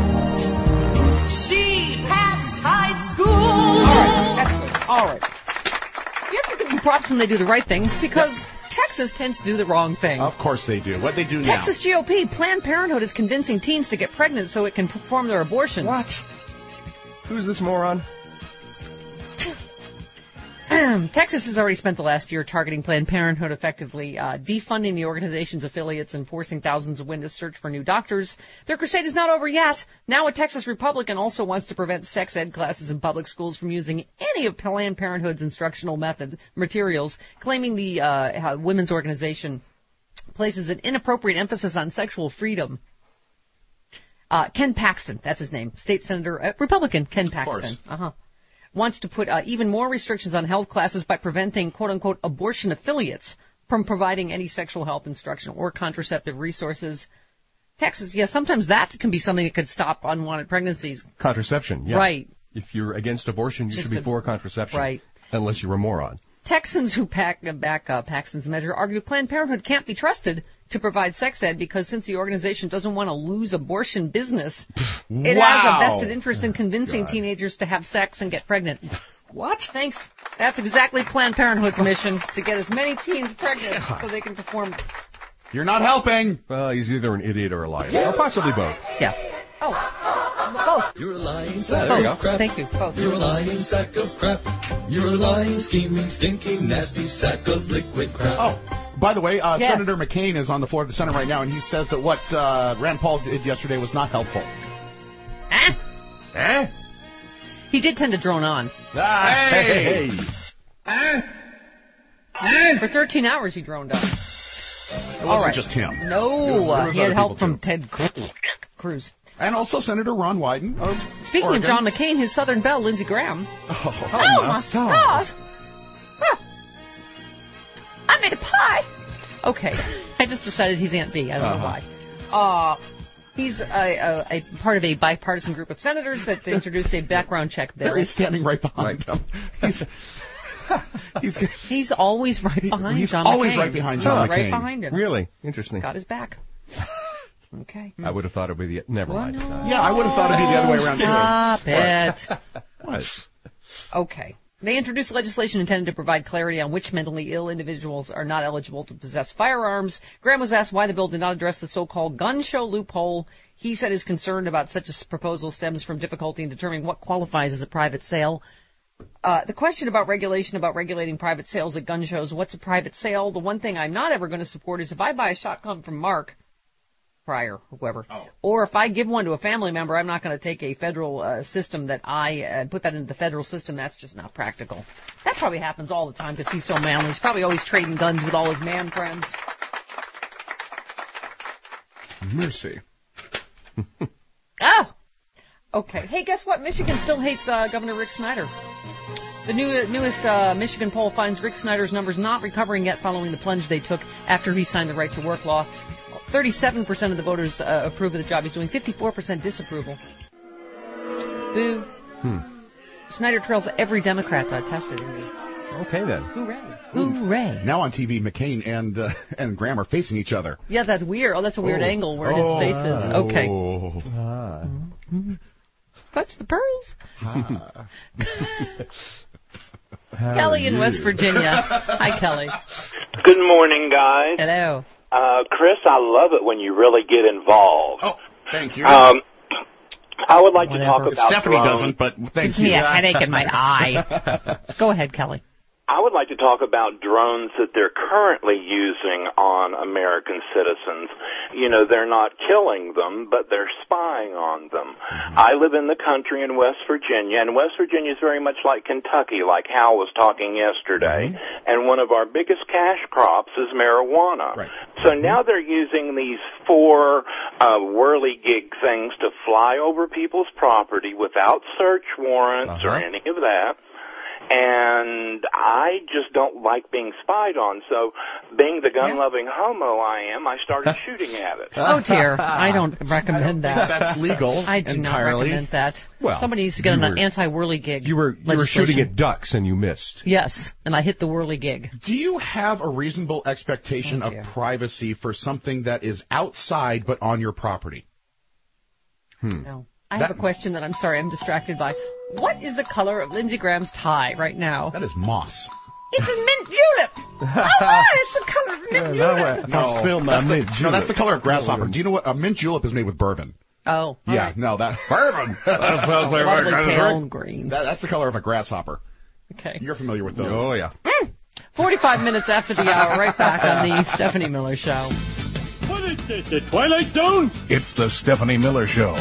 She passed high school. All right, that's good. All right. You have to give them props when they do the right thing, because Texas tends to do the wrong thing. Of course they do. What they do now? Texas GOP, Planned Parenthood is convincing teens to get pregnant so it can perform their abortions. What? Who's this moron? Texas has already spent the last year targeting Planned Parenthood, effectively defunding the organization's affiliates and forcing thousands of women to search for new doctors. Their crusade is not over yet. Now a Texas Republican also wants to prevent sex ed classes in public schools from using any of Planned Parenthood's instructional materials, claiming the women's organization places an inappropriate emphasis on sexual freedom. Ken Paxton, that's his name, state senator, Republican Ken Paxton. Wants to put even more restrictions on health classes by preventing, quote-unquote, abortion affiliates from providing any sexual health instruction or contraceptive resources. Texas, sometimes that can be something that could stop unwanted pregnancies. Contraception, yeah. Right. If you're against abortion, you should be for contraception. Right. Unless you're a moron. Texans who back Paxton's measure argue Planned Parenthood can't be trusted to provide sex ed because since the organization doesn't want to lose abortion business, it has a vested interest in convincing teenagers to have sex and get pregnant. What? Thanks. That's exactly Planned Parenthood's mission, to get as many teens pregnant so they can perform. You're not helping. Well, he's either an idiot or a liar. Or possibly both. Yeah. Oh, both. You're a lying sack of crap. Thank you. Both. You're a lying sack of crap. You're a lying, scheming, stinking, nasty sack of liquid crap. Oh, by the way, Senator McCain is on the floor of the Senate right now, and he says that what Rand Paul did yesterday was not helpful. He did tend to drone on. Hey! For 13 hours he droned on. It wasn't just him. No, he had help from Ted Cruz. And also Senator Ron Wyden. Speaking Oregon. of John McCain, his Southern belle, Lindsey Graham. Oh my stars. I made a pie. Okay. I just decided he's Aunt B. I don't know why. He's a part of a bipartisan group of senators that introduced a background check bill. He's standing right behind him. He's always right behind John McCain. He's always right behind John McCain. Right behind him. Really? Interesting. Got his back. Okay. I would have thought it would be never mind. Yeah, I would have thought it'd be the other way around too. Stop it. What? Okay. They introduced legislation intended to provide clarity on which mentally ill individuals are not eligible to possess firearms. Graham was asked why the bill did not address the so-called gun show loophole. He said his concern about such a proposal stems from difficulty in determining what qualifies as a private sale. The question about regulating private sales at gun shows, what's a private sale? The one thing I'm not ever going to support is if I buy a shotgun from Mark Pryor, whoever, or if I give one to a family member, I'm not going to take a federal system that I put that into the federal system. That's just not practical. That probably happens all the time because he's so manly. He's probably always trading guns with all his man friends. Mercy. Okay. Hey, guess what? Michigan still hates Governor Rick Snyder. The newest Michigan poll finds Rick Snyder's numbers not recovering yet following the plunge they took after he signed the right to work law. 37% of the voters approve of the job he's doing, 54% disapproval. Boo. Snyder trails every Democrat tested. Okay, then. Hooray. Hooray. Now on TV, McCain and Graham are facing each other. Yeah, that's weird. Oh, that's a weird angle where his face is. Okay. Touch the pearls. Kelly in West Virginia. Hi, Kelly. Good morning, guys. Hello. Chris, I love it when you really get involved. Oh, thank you. I would like to talk about Stephanie drones. doesn't, but thank Gives you. me a headache in my eye. Go ahead, Kelly. I would like to talk about drones that they're currently using on American citizens. You know, they're not killing them, but they're spying on them. I live in the country in West Virginia, and West Virginia is very much like Kentucky, like Hal was talking yesterday. And one of our biggest cash crops is marijuana. So now they're using these 4 whirligig things to fly over people's property without search warrants or any of that. And I just don't like being spied on. So, being the gun-loving homo I am, I started shooting at it. Oh, dear. I don't recommend that. That's legal. I do not recommend that. Well, somebody needs to get an anti-whirligig. You were shooting at ducks and you missed. Yes, and I hit the whirligig. Do you have a reasonable expectation of privacy for something that is outside but on your property? No. I have a question that I'm sorry I'm distracted by. What is the color of Lindsey Graham's tie right now? That is moss. It's a mint julep. Oh, it's the color of mint julep. No, that's the color of grasshopper. Do you know what? A mint julep is made with bourbon. Oh. Yeah, right. no, that bourbon. Lovely pale green. That's the color of a grasshopper. Okay. You're familiar with those. Oh, yeah. 45 minutes after the hour, right back on the Stephanie Miller Show. What is this, the Twilight Zone? It's the Stephanie Miller Show.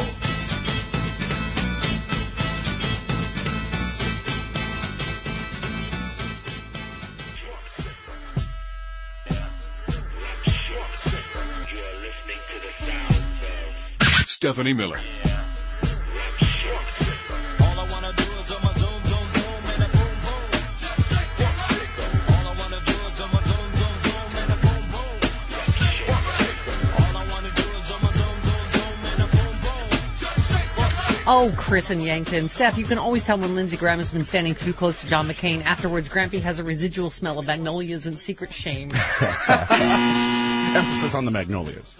Stephanie Miller. Oh, Chris and Yankton. Steph, you can always tell when Lindsey Graham has been standing too close to John McCain. Afterwards, Grampy has a residual smell of magnolias and secret shame. Emphasis on the magnolias.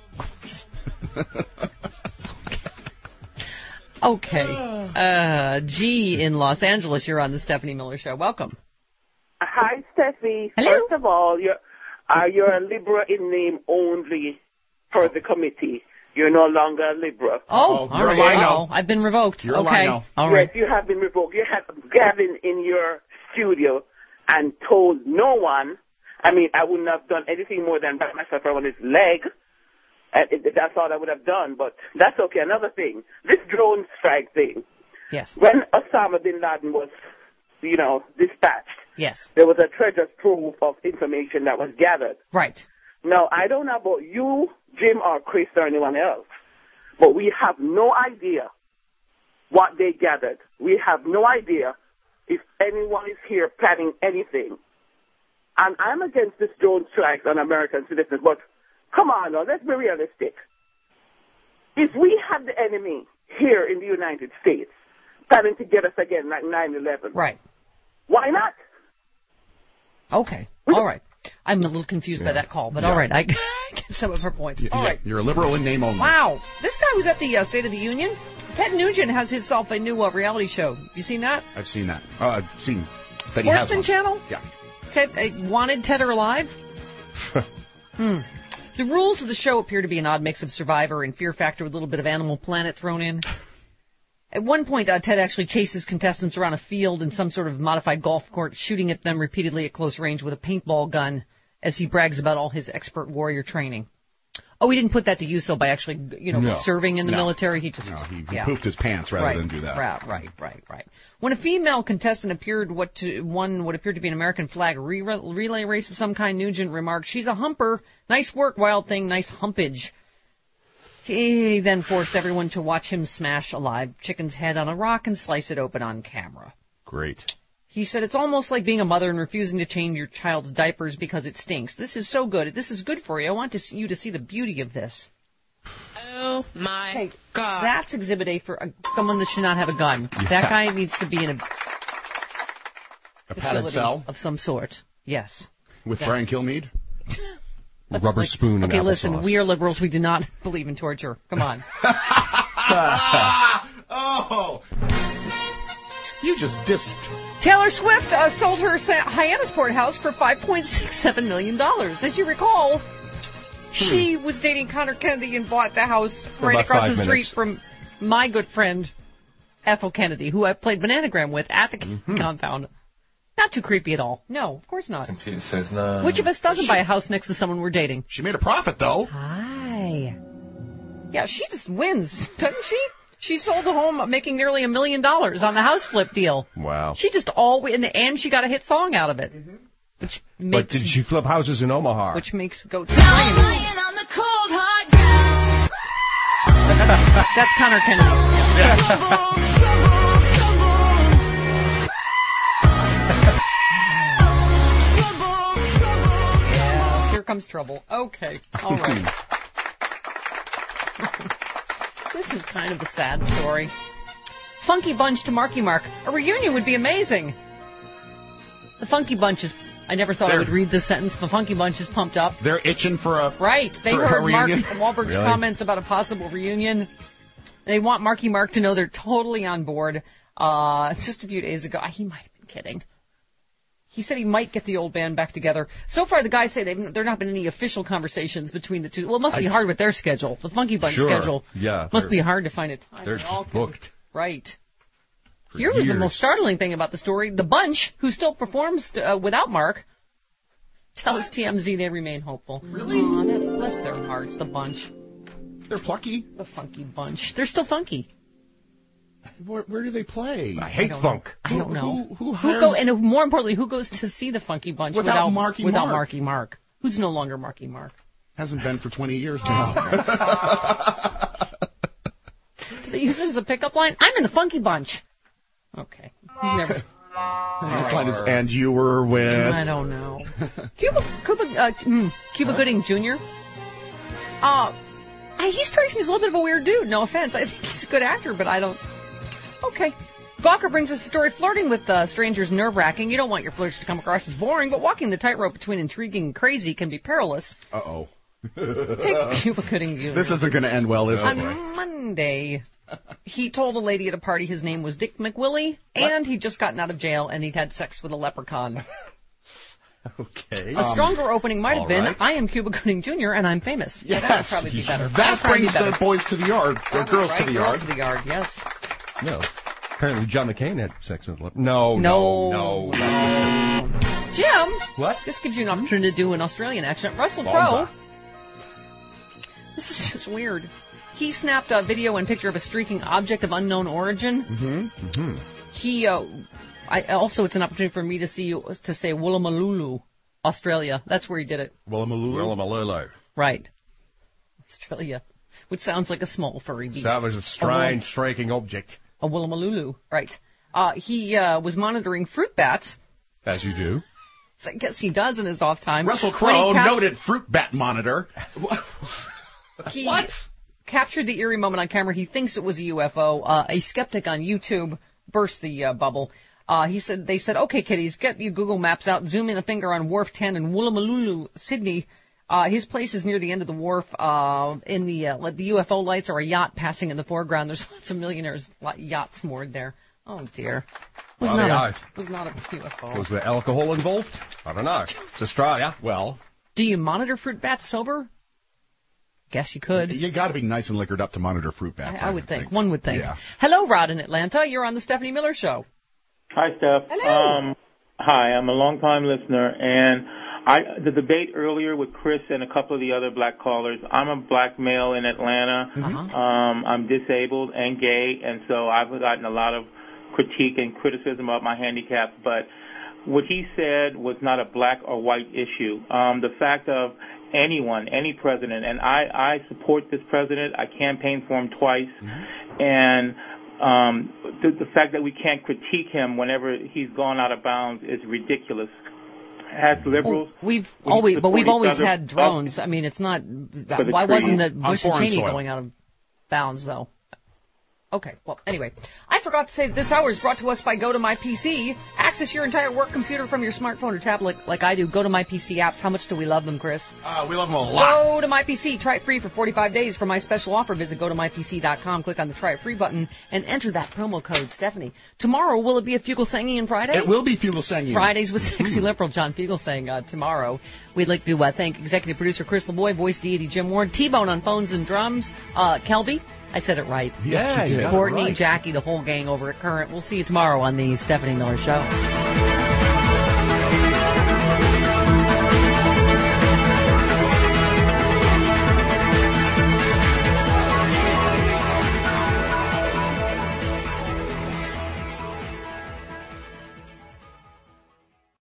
Okay. G in Los Angeles, you're on the Stephanie Miller Show. Welcome. Hi, Steffi. Hello. First of all, you're a Liberal in name only for the committee. You're no longer a Liberal. Oh, all right. I've been revoked. You're okay. a Lino. All right. Yes, you have been revoked. You had Gavin in your studio and told no one. I mean, I wouldn't have done anything more than bat myself on his leg. That's all I would have done, but that's okay. Another thing, this drone strike thing. Yes. When Osama bin Laden was, dispatched. Yes. There was a treasure trove of information that was gathered. Right. Now, I don't know about you, Jim, or Chris, or anyone else, but we have no idea what they gathered. We have no idea if anyone is here planning anything. And I'm against this drone strike on American citizens, but come on now, let's be realistic. If we have the enemy here in the United States planning to get us again like 9/11, right? Why not? Okay. All right. I'm a little confused by that call, but all right, I get some of her points. All right. You're a Liberal in name only. Wow. This guy was at the State of the Union. Ted Nugent has himself a new reality show. You seen that? I've seen that. I've seen that he has Sportsman one. Channel? Yeah. Ted, wanted Ted or alive? The rules of the show appear to be an odd mix of Survivor and Fear Factor with a little bit of Animal Planet thrown in. At one point, Ted actually chases contestants around a field in some sort of modified golf court, shooting at them repeatedly at close range with a paintball gun as he brags about all his expert warrior training. Oh, he didn't put that to use, though, by actually, serving in the military. He just he pooped his pants rather than do that. Right. When a female contestant appeared won what appeared to be an American flag relay race of some kind, Nugent remarked, "She's a humper. Nice work, wild thing. Nice humpage." He then forced everyone to watch him smash a live chicken's head on a rock and slice it open on camera. Great. He said, "It's almost like being a mother and refusing to change your child's diapers because it stinks. This is so good. This is good for you. I want you to see the beauty of this." Oh, my God. That's Exhibit A for someone that should not have a gun. Yeah. That guy needs to be in a padded cell of some sort. Yes. With Brian Kilmeade? Rubber spoon and applesauce. Okay, listen, we are liberals. We do not believe in torture. Come on. Oh! You just dissed. Taylor Swift sold her Hyannisport house for $5.67 million. As you recall, she was dating Connor Kennedy and bought the house right across the street from my good friend, Ethel Kennedy, who I played Bananagram with at the compound. Not too creepy at all. No, of course not. Computer says no. Which of us doesn't buy a house next to someone we're dating? She made a profit, though. Hi. Yeah, she just wins, doesn't she? She sold a home making nearly $1 million on the house flip deal. Wow. She just and she got a hit song out of it. Which makes, but did she flip houses in Omaha? Which makes goats scream. On the cold, hard that's Connor Kennedy. Yeah. comes trouble. Okay, all right. This is kind of a sad story. Funky Bunch to Marky Mark. A reunion would be amazing. The Funky Bunch is... I never thought I would read this sentence. The Funky Bunch is pumped up. They're itching for a... Right. They heard Mark Wahlberg's comments about a possible reunion. They want Marky Mark to know they're totally on board. Just a few days ago, he might have been kidding. He said he might get the old band back together. So far, the guys say there not been any official conversations between the two. Well, it must be hard with their schedule. The Funky Bunch schedule must be hard to find a time. They're booked. Right. Here was the most startling thing about the story. The Bunch, who still performs without Mark, tells TMZ they remain hopeful. Really? Aw, that's bless their hearts, the Bunch. They're plucky? The Funky Bunch. They're still funky. Where do they play? I hate funk. I don't know. Who hires... And more importantly, who goes to see the Funky Bunch without Marky Mark? Who's no longer Marky Mark? Hasn't been for 20 years now. Do they use it as a pickup line? I'm in the Funky Bunch. Okay. Never. This line is, and you were with... I don't know. Cuba Gooding Jr. He strikes me as a little bit of a weird dude. No offense. I think he's a good actor, but I don't... Okay. Gawker brings us the story. Flirting with strangers nerve-wracking. You don't want your flirts to come across as boring, but walking the tightrope between intriguing and crazy can be perilous. Uh-oh. Take Cuba Gooding Jr. This isn't going to end well, is it? On Monday, he told a lady at a party his name was Dick McWillie, and he'd just gotten out of jail, and he'd had sex with a leprechaun. Okay. A stronger opening might have been, I am Cuba Gooding Jr., and I'm famous. Yes. That would probably be better. That brings the boys to the yard, or girls to the yard. Girls to the yard, yes. No. Apparently John McCain had sex with a leprechaun. No. Jim. What? This gives you an opportunity to do an Australian accent. Russell Crowe. This is just weird. He snapped a video and picture of a streaking object of unknown origin. Mm-hmm. Mm-hmm. He... it's an opportunity for me to say Woolloomooloo, Australia. That's where he did it. Woolloomooloo. Right. Australia. Which sounds like a small furry beast. That was a strange, striking object. A Woolloomooloo, right. He was monitoring fruit bats. As you do. I guess he does in his off time. Russell Crowe, noted fruit bat monitor. He captured the eerie moment on camera. He thinks it was a UFO. A skeptic on YouTube burst the bubble. They said, okay, kiddies, get your Google Maps out, zoom in a finger on Wharf 10 in Woolloomooloo, Sydney. His place is near the end of the wharf. In the UFO lights are a yacht passing in the foreground. There's lots of millionaires' yachts moored there. Oh dear. Was not a UFO. Was there alcohol involved? I don't know. It's Australia. Well. Do you monitor fruit bats sober? Guess you could. You got to be nice and liquored up to monitor fruit bats. I would think. One would think. Yeah. Hello, Rod in Atlanta. You're on the Stephanie Miller Show. Hi, Steph. Hello. Hi, I'm a long-time listener, and the debate earlier with Chris and a couple of the other black callers, I'm a black male in Atlanta. Uh-huh. I'm disabled and gay, and so I've gotten a lot of critique and criticism about my handicap, but what he said was not a black or white issue. The fact of any president, and I support this president. I campaigned for him twice, and the fact that we can't critique him whenever he's gone out of bounds is ridiculous. As liberals, we've always had drones. I mean, it's not. Why wasn't the Bush and Cheney going out of bounds though? Okay, well, anyway. I forgot to say that this hour is brought to us by GoToMyPC. Access your entire work computer from your smartphone or tablet like I do. GoToMyPC apps. How much do we love them, Chris? We love them a lot. GoToMyPC. Try it free for 45 days. For my special offer, visit GoToMyPC.com. Click on the Try It Free button and enter that promo code, Stephanie. Tomorrow, will it be a Fugelsanghian Friday? It will be Fugelsanghian. Fridays with Sexy Liberal John Fugelsang tomorrow. We'd like to thank executive producer Chris LeBoy, voice deity Jim Ward, T-Bone on phones and drums, Kelby. I said it right. Yes, you did. Courtney, right. Jackie, the whole gang over at Current. We'll see you tomorrow on the Stephanie Miller Show.